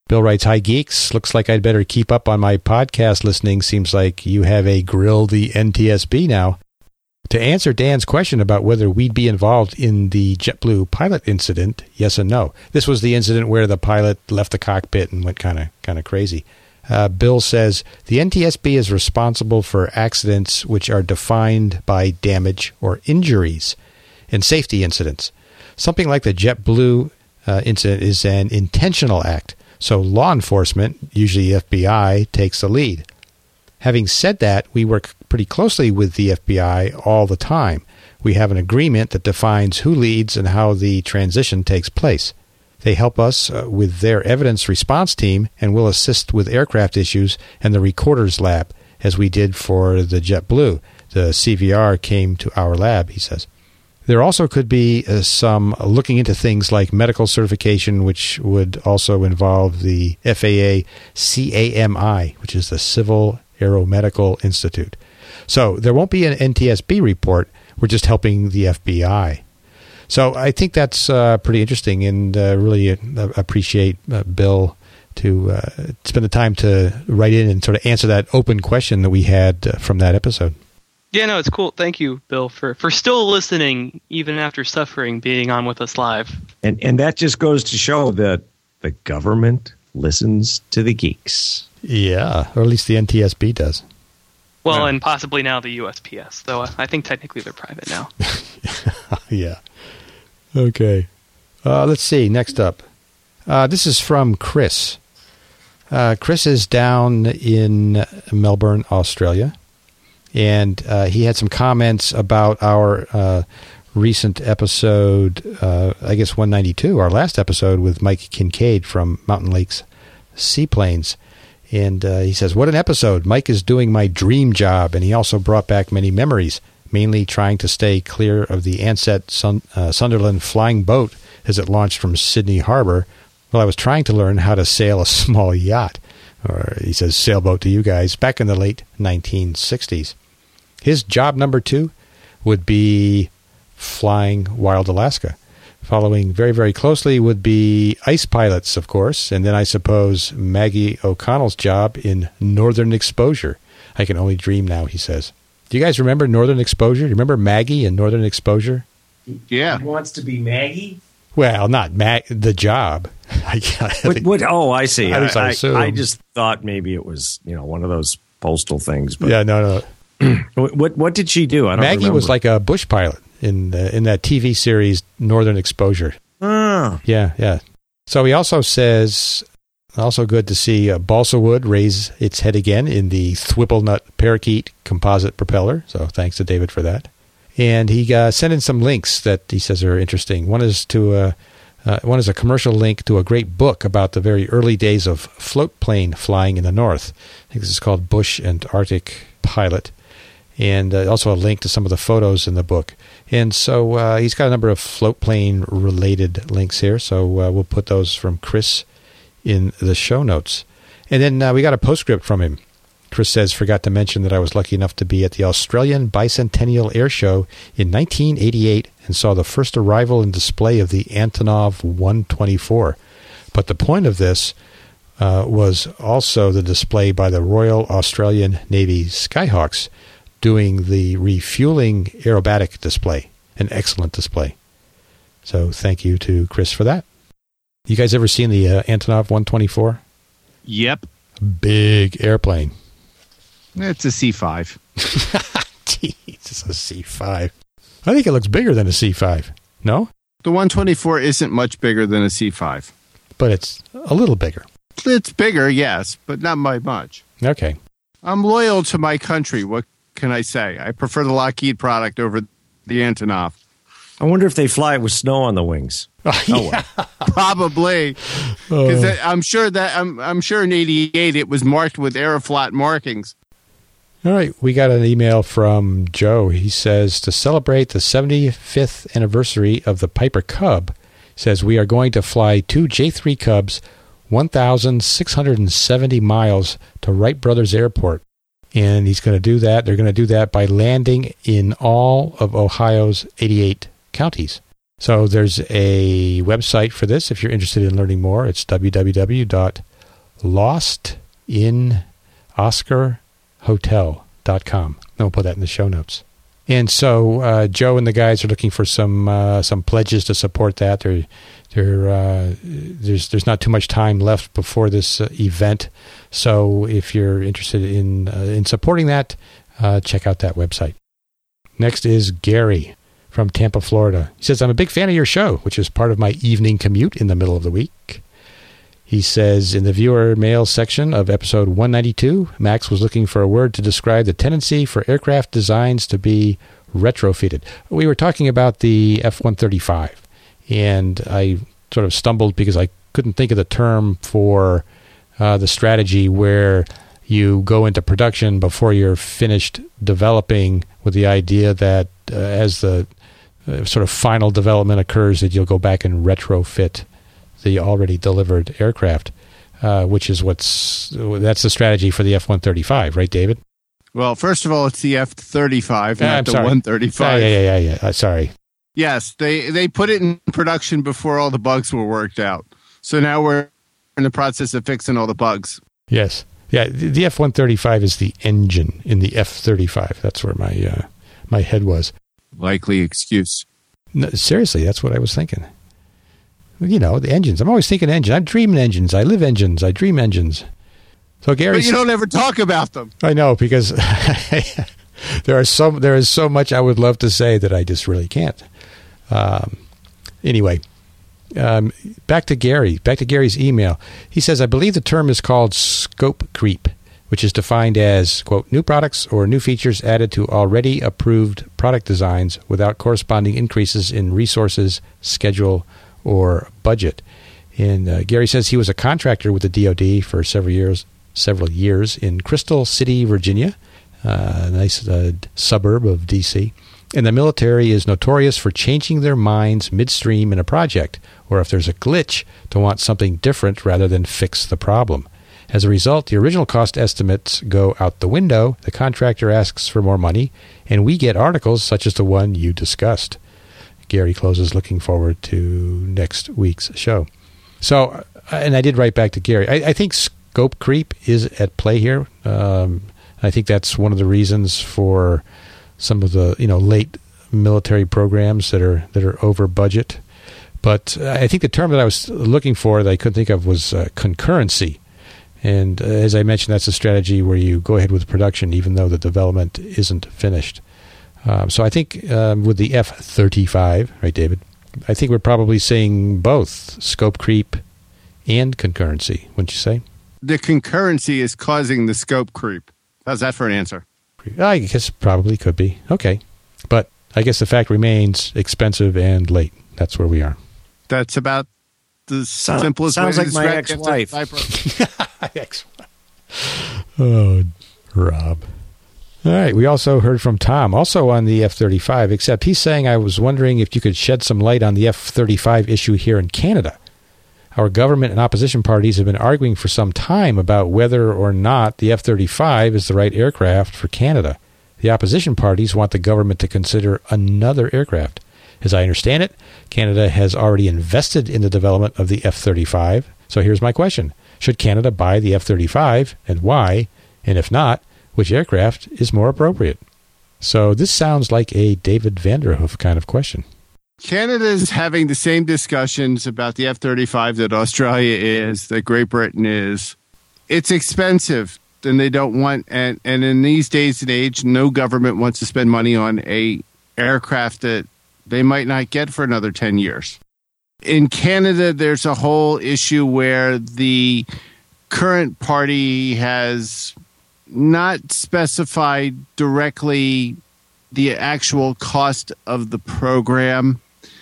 Bill writes, "Hi, geeks. Looks like I'd better keep up on my podcast listening. Seems like you have a Grill the NTSB now." To answer Dan's question about whether we'd be involved in the JetBlue pilot incident, yes and no. This was the incident where the pilot left the cockpit and went kind of crazy. Bill says, the NTSB is responsible for accidents which are defined by damage or injuries and safety incidents. Something like the JetBlue incident is an intentional act, so law enforcement, usually FBI, takes the lead. Having said that, we work pretty closely with the FBI all the time. We have an agreement that defines who leads and how the transition takes place. They help us with their evidence response team and will assist with aircraft issues and the recorders lab, as we did for the JetBlue. The CVR came to our lab, he says. There also could be some looking into things like medical certification, which would also involve the FAA CAMI, which is the Civil Aeromedical Institute. So there won't be an NTSB report. We're just helping the FBI. So I think that's pretty interesting, and really appreciate Bill to spend the time to write in and sort of answer that open question that we had from that episode. Yeah, no, it's cool. Thank you, Bill, for still listening, even after suffering being on with us live. And that just goes to show that the government listens to the geeks. Yeah, or at least the NTSB does. Well, and possibly now the USPS, though I think technically they're private now. Yeah. Okay. Let's see. Next up. This is from Chris. Chris is down in Melbourne, Australia. And he had some comments about our recent episode, I guess 192, our last episode with Mike Kincaid from Mountain Lakes Seaplanes. And he says, what an episode. Mike is doing my dream job, and he also brought back many memories, mainly trying to stay clear of the Ansett Sunderland flying boat as it launched from Sydney Harbor while I was trying to learn how to sail a small yacht, or he says sailboat to you guys, back in the late 1960s. His job number 2 would be flying Wild Alaska. Following very, very closely would be ice pilots, of course, and then I suppose Maggie O'Connell's job in Northern Exposure. I can only dream now, he says. Do you guys remember Northern Exposure? You remember Maggie in Northern Exposure? Yeah. He wants to be Maggie? Well, not the job. What? Oh, I see. At least I assume. I just thought maybe it was, one of those postal things. But yeah, no. What did she do? I don't Maggie remember. was like a bush pilot in that TV series Northern Exposure. Oh. Yeah. So he also says, also good to see balsa wood raise its head again in the Thwipplenut Parakeet composite propeller. So thanks to David for that. And he sent in some links that he says are interesting. One is a commercial link to a great book about the very early days of float plane flying in the North. I think this is called Bush and Arctic Pilot. And also a link to some of the photos in the book. And so he's got a number of float plane related links here. So we'll put those from Chris in the show notes. And then we got a postscript from him. Chris says, forgot to mention that I was lucky enough to be at the Australian Bicentennial Air Show in 1988 and saw the first arrival and display of the Antonov 124. But the point of this was also the display by the Royal Australian Navy Skyhawks doing the refueling aerobatic display, an excellent display. So thank you to Chris for that. You guys ever seen the Antonov 124? Yep. Big airplane. It's a C5. Jeez, it's a C5. I think it looks bigger than a C5. No? The 124 isn't much bigger than a C5. But it's a little bigger. It's bigger, yes, but not by much. Okay. I'm loyal to my country. What can I say? I prefer the Lockheed product over the Antonov. I wonder if they fly it with snow on the wings. Yeah. Well. Probably. Because I'm sure in '88 it was marked with Aeroflot markings. All right, we got an email from Joe. He says, to celebrate the 75th anniversary of the Piper Cub, says we are going to fly 2 J3 Cubs 1,670 miles to Wright Brothers Airport. And he's going to do that. They're going to do that by landing in all of Ohio's 88 counties. So there's a website for this if you're interested in learning more. It's www.pipercub.com. lostinoscarhotel.com. We'll put that in the show notes. And so Joe and the guys are looking for some pledges to support that. There's not too much time left before this event, so if you're interested in supporting that, check out that website. Next is Gary from Tampa, Florida. He says, I'm a big fan of your show, which is part of my evening commute in the middle of the week. He says, in the viewer mail section of episode 192, Max was looking for a word to describe the tendency for aircraft designs to be retrofitted. We were talking about the F-135, and I sort of stumbled because I couldn't think of the term for the strategy where you go into production before you're finished developing, with the idea that as the sort of final development occurs, that you'll go back and retrofit the already delivered aircraft, which is that's the strategy for the F-135, right, David? Well, first of all, it's the F-35, not the sorry. 135. Yeah. Sorry. Yes, they put it in production before all the bugs were worked out. So now we're in the process of fixing all the bugs. Yes. Yeah, the F-135 is the engine in the F-35. That's where my head was. Likely excuse. No, seriously, that's what I was thinking. You know, the engines. I'm always thinking engines. I'm dreaming engines. I live engines. I dream engines. So Gary, but you don't ever talk about them. I know, because there is so much I would love to say that I just really can't. Anyway, back to Gary. Back to Gary's email. He says, I believe the term is called scope creep, which is defined as, quote, new products or new features added to already approved product designs without corresponding increases in resources, schedule, or budget. And Gary says he was a contractor with the DoD for several years in Crystal City, Virginia, a nice suburb of D.C., and the military is notorious for changing their minds midstream in a project, or if there's a glitch, to want something different rather than fix the problem. As a result, the original cost estimates go out the window, the contractor asks for more money, and we get articles such as the one you discussed. Gary closes, looking forward to next week's show. So, and I did write back to Gary. I think scope creep is at play here. I think that's one of the reasons for some of the late military programs that are over budget. But I think the term that I was looking for that I couldn't think of was concurrency. And as I mentioned, that's a strategy where you go ahead with production even though the development isn't finished. So I think with the F-35, right, David, I think we're probably seeing both scope creep and concurrency, wouldn't you say? The concurrency is causing the scope creep. How's that for an answer? I guess probably could be. Okay. But I guess the fact remains expensive and late. That's where we are. That's about the simplest way to sounds like my describe ex-wife. Ex-wife. Oh, Rob. All right. We also heard from Tom, also on the F-35, except he's saying, I was wondering if you could shed some light on the F-35 issue here in Canada. Our government and opposition parties have been arguing for some time about whether or not the F-35 is the right aircraft for Canada. The opposition parties want the government to consider another aircraft. As I understand it, Canada has already invested in the development of the F-35. So here's my question. Should Canada buy the F-35, and why? And if not, which aircraft is more appropriate? So this sounds like a David Vanderhoof kind of question. Canada is having the same discussions about the F-35 that Australia is, that Great Britain is. It's expensive, and they don't want, and in these days and age, no government wants to spend money on a aircraft that they might not get for another 10 years. In Canada, there's a whole issue where the current party has not specified directly the actual cost of the program.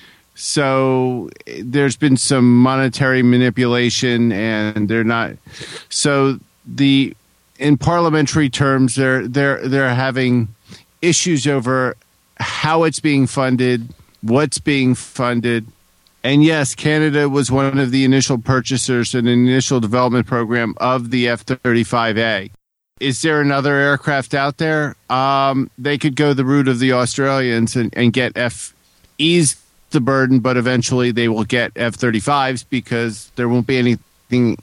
So there's been some monetary manipulation, and they're not. So in parliamentary terms, they're having issues over how it's being funded, what's being funded. And yes, Canada was one of the initial purchasers in an initial development program of the F-35A. Is there another aircraft out there? They could go the route of the Australians and get ease the burden, but eventually they will get F-35s because there won't be anything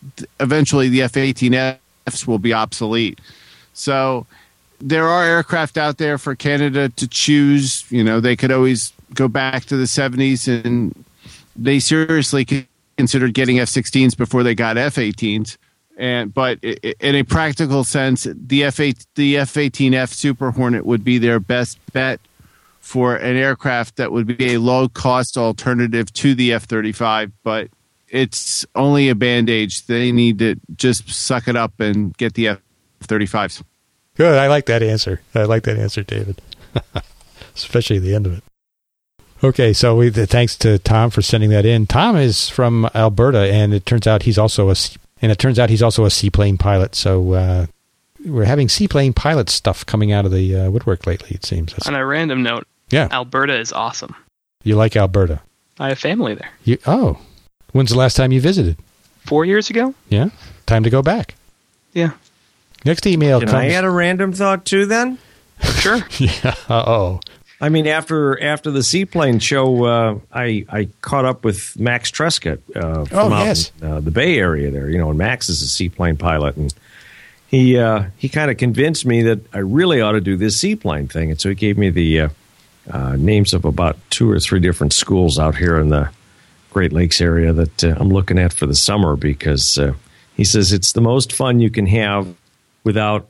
eventually the F-18Fs will be obsolete. So there are aircraft out there for Canada to choose. You know, they could always go back to the 70s, and they seriously considered getting F-16s before they got F-18s. But in a practical sense, the F-18F Super Hornet would be their best bet for an aircraft that would be a low-cost alternative to the F-35, but it's only a band-aid. They need to just suck it up and get the F-35s. Good. I like that answer. David. Especially the end of it. Okay, so thanks to Tom for sending that in. Tom is from Alberta, and it turns out he's also a seaplane pilot. So we're having seaplane pilot stuff coming out of the woodwork lately, it seems. On a random note, yeah, Alberta is awesome. You like Alberta? I have family there. When's the last time you visited? 4 years ago. Yeah, time to go back. Yeah. Next email Can comes. I add a random thought too then? Sure. Yeah. Uh-oh. I mean, after the seaplane show, I caught up with Max Trescott from out in the Bay Area there. You know, and Max is a seaplane pilot, and he kind of convinced me that I really ought to do this seaplane thing, and so he gave me the names of about 2 or 3 different schools out here in the Great Lakes area that I'm looking at for the summer, because he says it's the most fun you can have without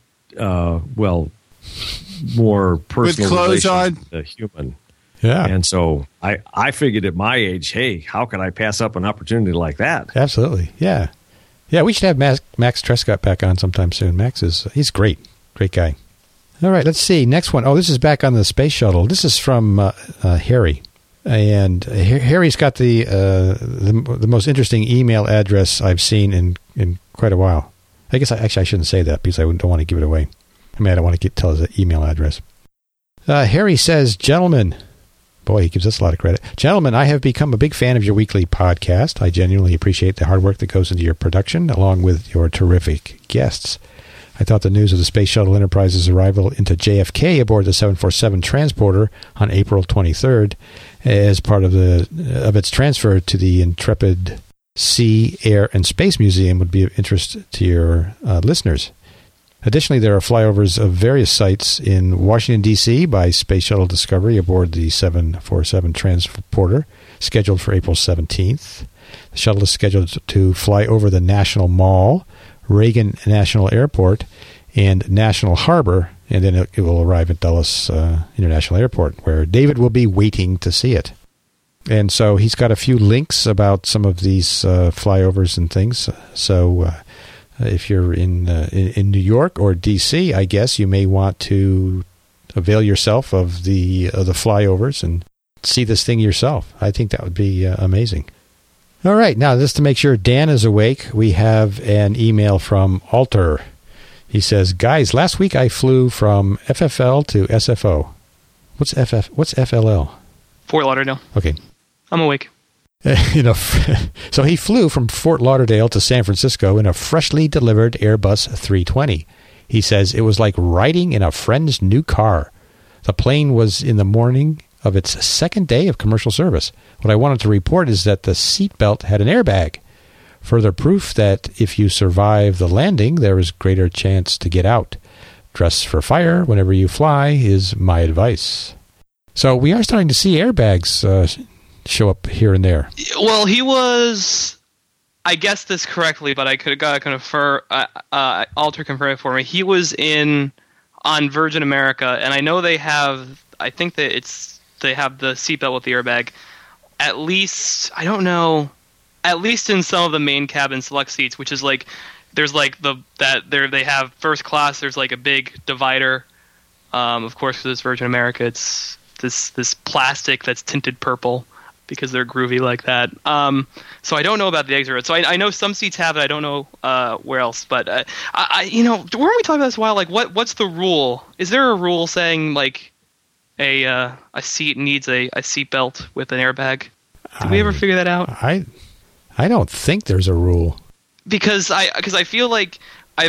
more personal with clothes relations on, with the human. Yeah. And so I figured at my age, hey, how could I pass up an opportunity like that? Absolutely. Yeah. Yeah, we should have Max Trescott back on sometime soon. He's great. Great guy. All right, let's see. Next one. Oh, this is back on the space shuttle. This is from Harry. And Harry's got the most interesting email address I've seen in quite a while. I guess I shouldn't say that because I don't want to give it away. I mean, I don't want to tell his email address. Harry says, gentlemen, boy, he gives us a lot of credit. Gentlemen, I have become a big fan of your weekly podcast. I genuinely appreciate the hard work that goes into your production, along with your terrific guests. I thought the news of the Space Shuttle Enterprise's arrival into JFK aboard the 747 transporter on April 23rd as part of its transfer to the Intrepid Sea, Air, and Space Museum would be of interest to your listeners. Additionally, there are flyovers of various sites in Washington, D.C. by Space Shuttle Discovery aboard the 747 transporter, scheduled for April 17th. The shuttle is scheduled to fly over the National Mall, Reagan National Airport, and National Harbor, and then it will arrive at Dulles International Airport, where David will be waiting to see it. And so he's got a few links about some of these flyovers and things. So if you're in New York or D.C., I guess you may want to avail yourself of the flyovers and see this thing yourself. I think that would be amazing. All right, now just to make sure Dan is awake, we have an email from Alter. He says, guys, last week I flew from FFL to SFO. What's FLL? Fort Lauderdale. Okay. I'm awake. So he flew from Fort Lauderdale to San Francisco in a freshly delivered Airbus 320. He says it was like riding in a friend's new car. The plane was in the morning of its second day of commercial service. What I wanted to report is that the seatbelt had an airbag. Further proof that if you survive the landing, there is greater chance to get out. Dress for fire whenever you fly is my advice. So we are starting to see airbags show up here and there. Well, he was... I guessed this correctly, but I could have confirmed. Alter confirmed it for me. He was on Virgin America, and I know they have... I think that they have the seatbelt with the airbag. At least, I don't know... At least in some of the main cabin select seats, which is like... There's like they have first class, there's like a big divider. Of course, for this Virgin America, it's this plastic that's tinted purple, because they're groovy like that. So I don't know about the exit road. So I know some seats have it. I don't know where else. But weren't we talking about this a while? Like, what's the rule? Is there a rule saying like a seat needs a seatbelt with an airbag? Did we ever figure that out? I don't think there's a rule. Because I feel like I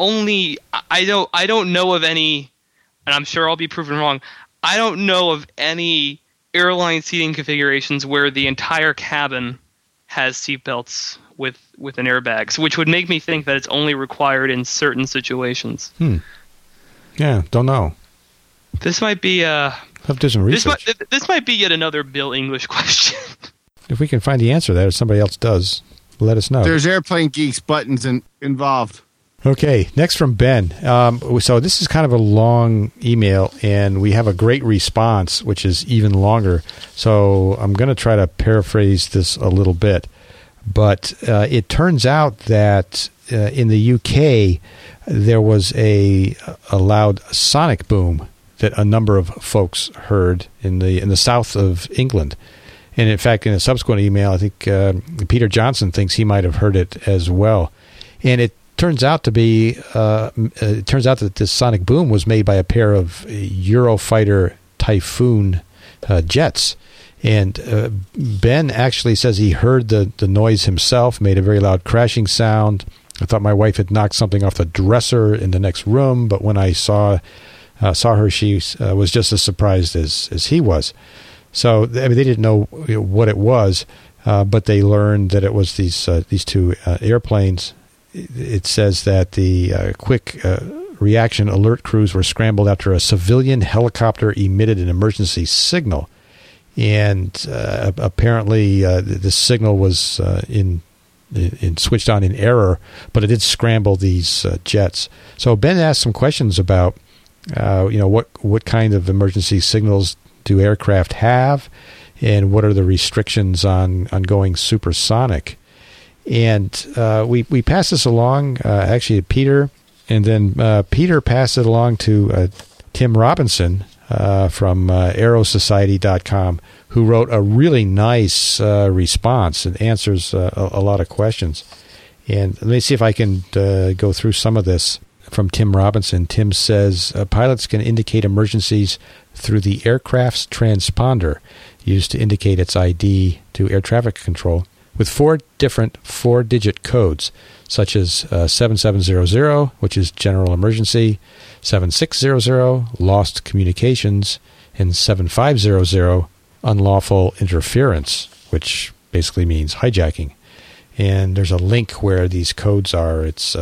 don't know of any, and I'm sure I'll be proven wrong. I don't know of any airline seating configurations where the entire cabin has seatbelts with an airbag, which would make me think that it's only required in certain situations. Yeah, don't know. This might be have to do some research. This might be yet another Bill English question. If we can find the answer there, or somebody else does, let us know. There's Airplane Geeks buttons involved. Okay, next from Ben. So this is kind of a long email, and we have a great response, which is even longer. So I'm going to try to paraphrase this a little bit. But it turns out that in the UK, there was a loud sonic boom that a number of folks heard in the south of England. And in fact, in a subsequent email, I think Peter Johnson thinks he might have heard it as well. And it turns out that this sonic boom was made by a pair of Eurofighter Typhoon jets. And Ben actually says he heard the noise himself, made a very loud crashing sound. I thought my wife had knocked something off the dresser in the next room, but when I saw her, she was just as surprised as he was. So they didn't know what it was, but they learned that it was these two airplanes. It says that the quick reaction alert crews were scrambled after a civilian helicopter emitted an emergency signal, and apparently the signal was switched on in error, but it did scramble these jets. So Ben asked some questions about what kind of emergency signals do aircraft have, and what are the restrictions on going supersonic? And we passed this along actually to Peter, and then Peter passed it along to Tim Robinson from aerosociety.com, who wrote a really nice response and answers a lot of questions. And let me see if I can go through some of this from Tim Robinson. Tim says, pilots can indicate emergencies through the aircraft's transponder, used to indicate its ID to air traffic control, with 4 different 4-digit codes, such as 7700, which is general emergency, 7600, lost communications, and 7500, unlawful interference, which basically means hijacking. And there's a link where these codes are. It's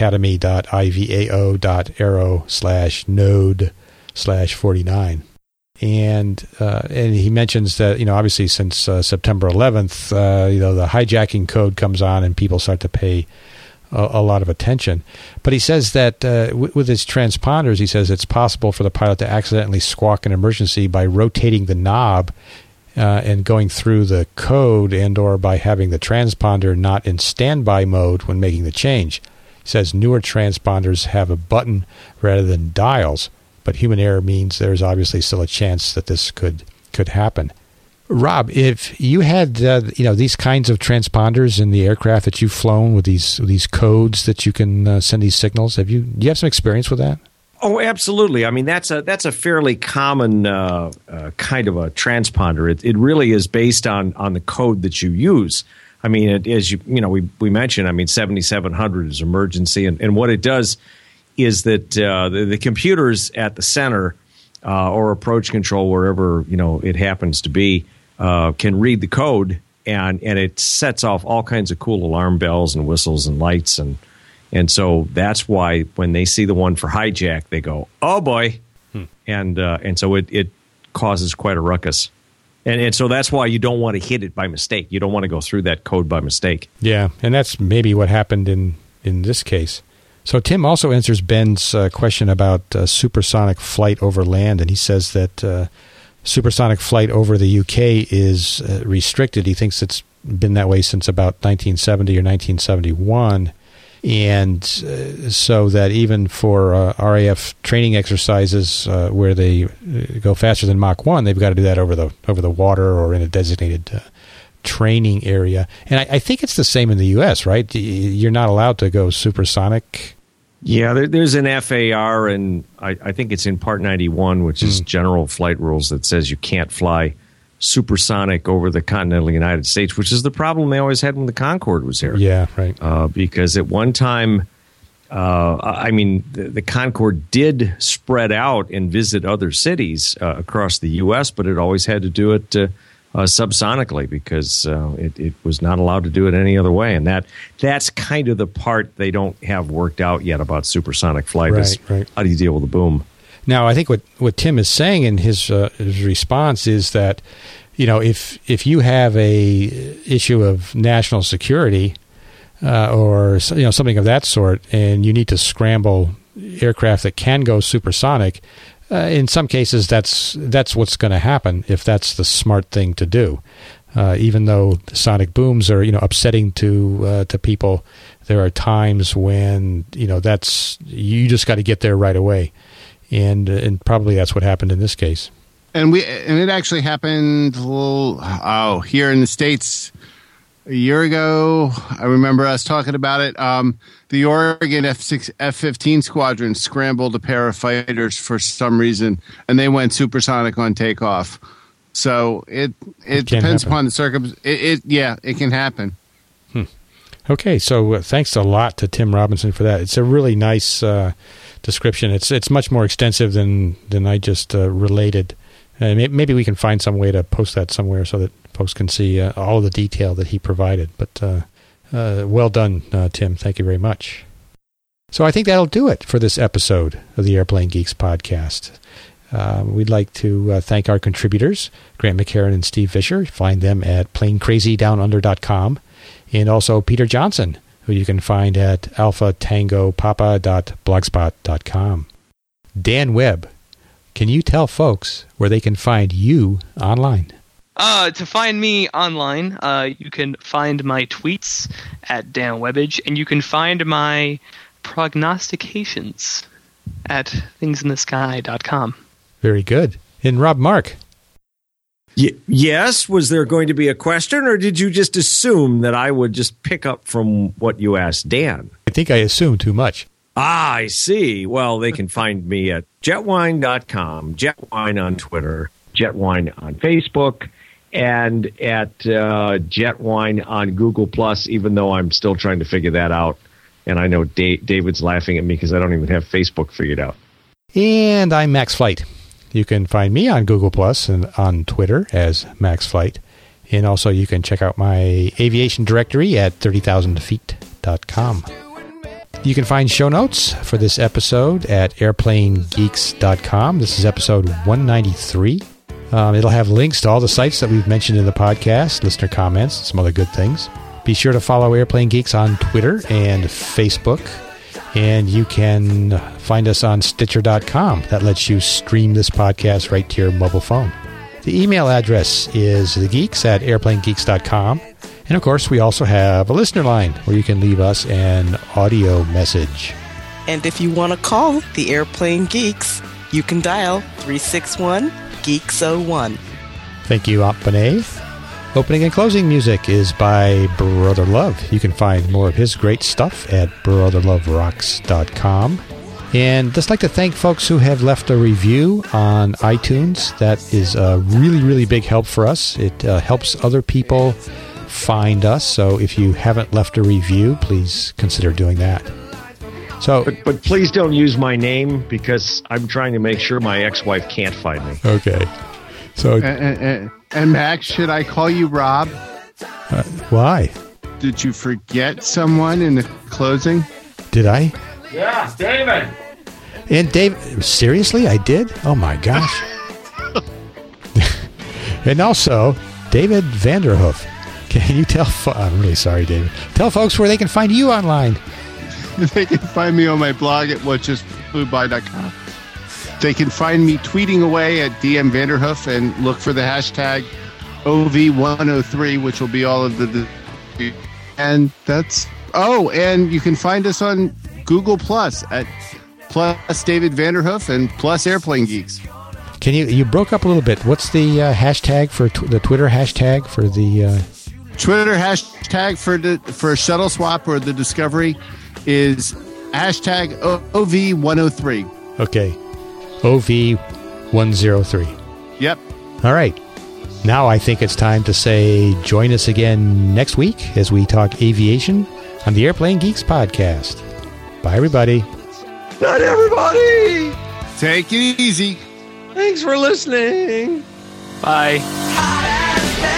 academy.ivao.aero/node/49. And he mentions that, obviously since September 11th, the hijacking code comes on and people start to pay a lot of attention. But he says that with his transponders, he says it's possible for the pilot to accidentally squawk an emergency by rotating the knob and going through the code, and or by having the transponder not in standby mode when making the change. He says newer transponders have a button rather than dials, but human error means there's obviously still a chance that this could happen. Rob, if you had these kinds of transponders in the aircraft that you've flown with these codes that you can send these signals, do you have some experience with that? Oh, absolutely. I mean, that's a fairly common kind of a transponder. It really is based on the code that you use. I mean, as we mentioned, I mean, 7700 is emergency, and what it does is that the computers at the center or approach control, wherever it happens to be, can read the code, and it sets off all kinds of cool alarm bells and whistles and lights, and so that's why when they see the one for hijack, they go, "Oh boy," and so it causes quite a ruckus, and so that's why you don't want to hit it by mistake. You don't want to go through that code by mistake. Yeah, and that's maybe what happened in this case. So Tim also answers Ben's question about supersonic flight over land, and he says that supersonic flight over the UK is restricted. He thinks it's been that way since about 1970 or 1971. And so that even for RAF training exercises where they go faster than Mach 1, they've got to do that over the water or in a designated training area. And I think it's the same in the U.S., right? You're not allowed to go supersonic. Yeah, there's an FAR, and I think it's in Part 91, which is general flight rules, that says you can't fly supersonic over the continental United States, which is the problem they always had when the Concorde was here. Yeah, right. Because at one time, the Concorde did spread out and visit other cities across the U.S., but it always had to do it subsonically because it was not allowed to do it any other way. And that's kind of the part they don't have worked out yet about supersonic flight. Right. How do you deal with the boom? Now, I think what Tim is saying in his response is that, if you have a issue of national security or something of that sort, and you need to scramble aircraft that can go supersonic, in some cases that's what's going to happen if that's the smart thing to do. Even though sonic booms are upsetting to people, there are times when that's you just got to get there right away, and probably that's what happened in this case. And it actually happened here in the States a year ago. I remember us talking about it. The Oregon F-15 squadron scrambled a pair of fighters for some reason, and they went supersonic on takeoff. So it depends upon the circumstances. It can happen. Okay, so thanks a lot to Tim Robinson for that. It's a really nice description. It's much more extensive than I just related. Maybe we can find some way to post that somewhere so that folks can see all of the detail that he provided. But well done, Tim. Thank you very much. So I think that'll do it for this episode of the Airplane Geeks podcast. We'd like to thank our contributors, Grant McHerron and Steve Fisher. Find them at planecrazydownunder.com. And also Peter Johnson, who you can find at alphatangopapa.blogspot.com. Dan Webb, can you tell folks where they can find you online? To find me online, you can find my tweets at Dan Webbage, and you can find my prognostications at thingsinthesky.com. Very good. And Rob Mark. Yes, was there going to be a question, or did you just assume that I would just pick up from what you asked Dan? I think I assumed too much. I see. Well, they can find me at jetwine.com, Jetwine on Twitter, Jetwine on Facebook, and at Jetwine on Google+, even though I'm still trying to figure that out. And I know David's laughing at me because I don't even have Facebook figured out. And I'm Max Flight. You can find me on Google+ and on Twitter as Max Flight. And also you can check out my aviation directory at 30,000feet.com. You can find show notes for this episode at airplanegeeks.com. This is episode 193. It'll have links to all the sites that we've mentioned in the podcast, listener comments, and some other good things. Be sure to follow Airplane Geeks on Twitter and Facebook. And you can find us on Stitcher.com. That lets you stream this podcast right to your mobile phone. The email address is thegeeks@airplanegeeks.com. And, of course, we also have a listener line where you can leave us an audio message. And if you want to call the Airplane Geeks, you can dial 361-GEEKS01. Thank you, Aunt Benet. Opening and closing music is by Brother Love. You can find more of his great stuff at brotherloverocks.com. And just like to thank folks who have left a review on iTunes. That is a really, really big help for us. It helps other people find us. So if you haven't left a review, please consider doing that. So, but please don't use my name because I'm trying to make sure my ex-wife can't find me. Okay. So, and Max, should I call you Rob? Why? Did you forget someone in the closing? Did I? Yeah, David. And Dave, seriously, I did? Oh my gosh. And also, David Vanderhoof. Can you tell? I'm really sorry, David. Tell folks where they can find you online. They can find me on my blog at whatjustflewby.com. They can find me tweeting away at DM Vanderhoof and look for the hashtag OV103, which will be all of the and that's and you can find us on Google Plus at plus David Vanderhoof and plus Airplane Geeks. Can you broke up a little bit? What's the hashtag for the Twitter hashtag for the Twitter hashtag for Shuttle Swap or the Discovery is hashtag OV103. Okay. OV103. Yep. All right. Now I think it's time to say join us again next week as we talk aviation on the Airplane Geeks podcast. Bye, everybody. Not everybody. Take it easy. Thanks for listening. Bye.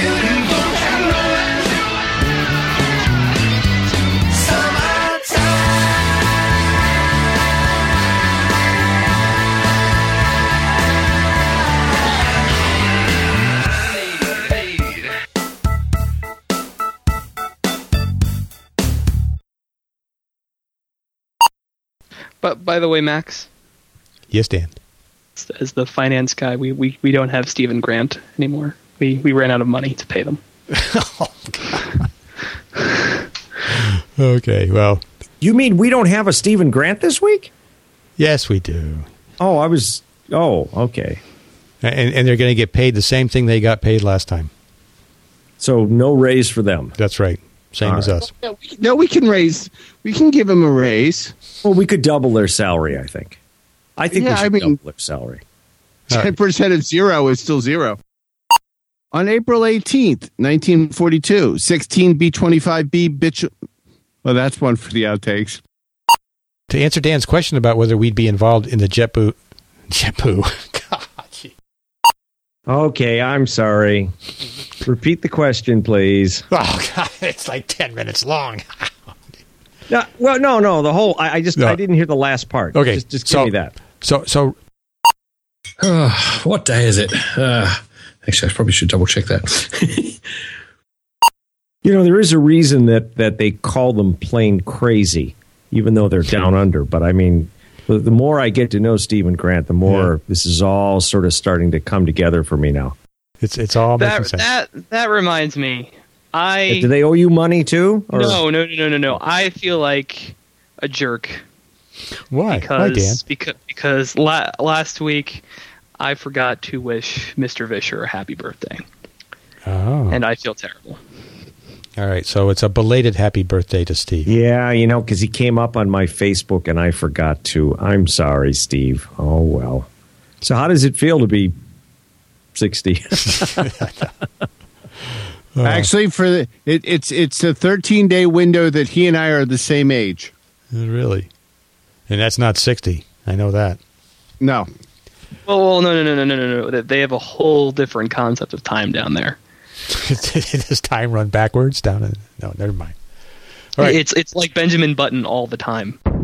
But by the way, Max, Yes, Dan. as the finance guy, we don't have Stephen Grant anymore. We ran out of money to pay them. Okay, well, You mean we don't have a Stephen Grant this week? yes, we do. Oh, okay. And they're going to get paid the same thing they got paid last time. So no raise for them. That's right. Same All as right. us. No, we can give them a raise. Well, we could double their salary, I think. I think we Yeah, should I mean- double their salary. 10% of zero is still zero. On April 18th, 1942, 16 B-25B bitch. Well, that's one for the outtakes. To answer Dan's question about whether we'd be involved in the JetBoo. God, gee. Okay, I'm sorry. Repeat the question, please. Oh, God, it's like 10 minutes long. No, well, no. The whole. I didn't hear the last part. Okay, just give me that. So What day is it? Actually, I probably should double check that. There is a reason that they call them plain crazy, even though they're down under. But I mean, the more I get to know Stephen Grant, the more this is all sort of starting to come together for me now. it's all making sense. That reminds me. Do they owe you money too? Or? No. I feel like a jerk. Why? Why, Dan? Because last week I forgot to wish Mr. Vischer a happy birthday. Oh. And I feel terrible. All right, so it's a belated happy birthday to Steve. Yeah, because he came up on my Facebook and I forgot to. I'm sorry, Steve. Oh, well. So how does it feel to be 60? Actually, it's a 13-day window that he and I are the same age. Really? And that's not 60. I know that. No. Well, no. They have a whole different concept of time down there. Does time run backwards down? No, never mind. All right. It's like Benjamin Button all the time.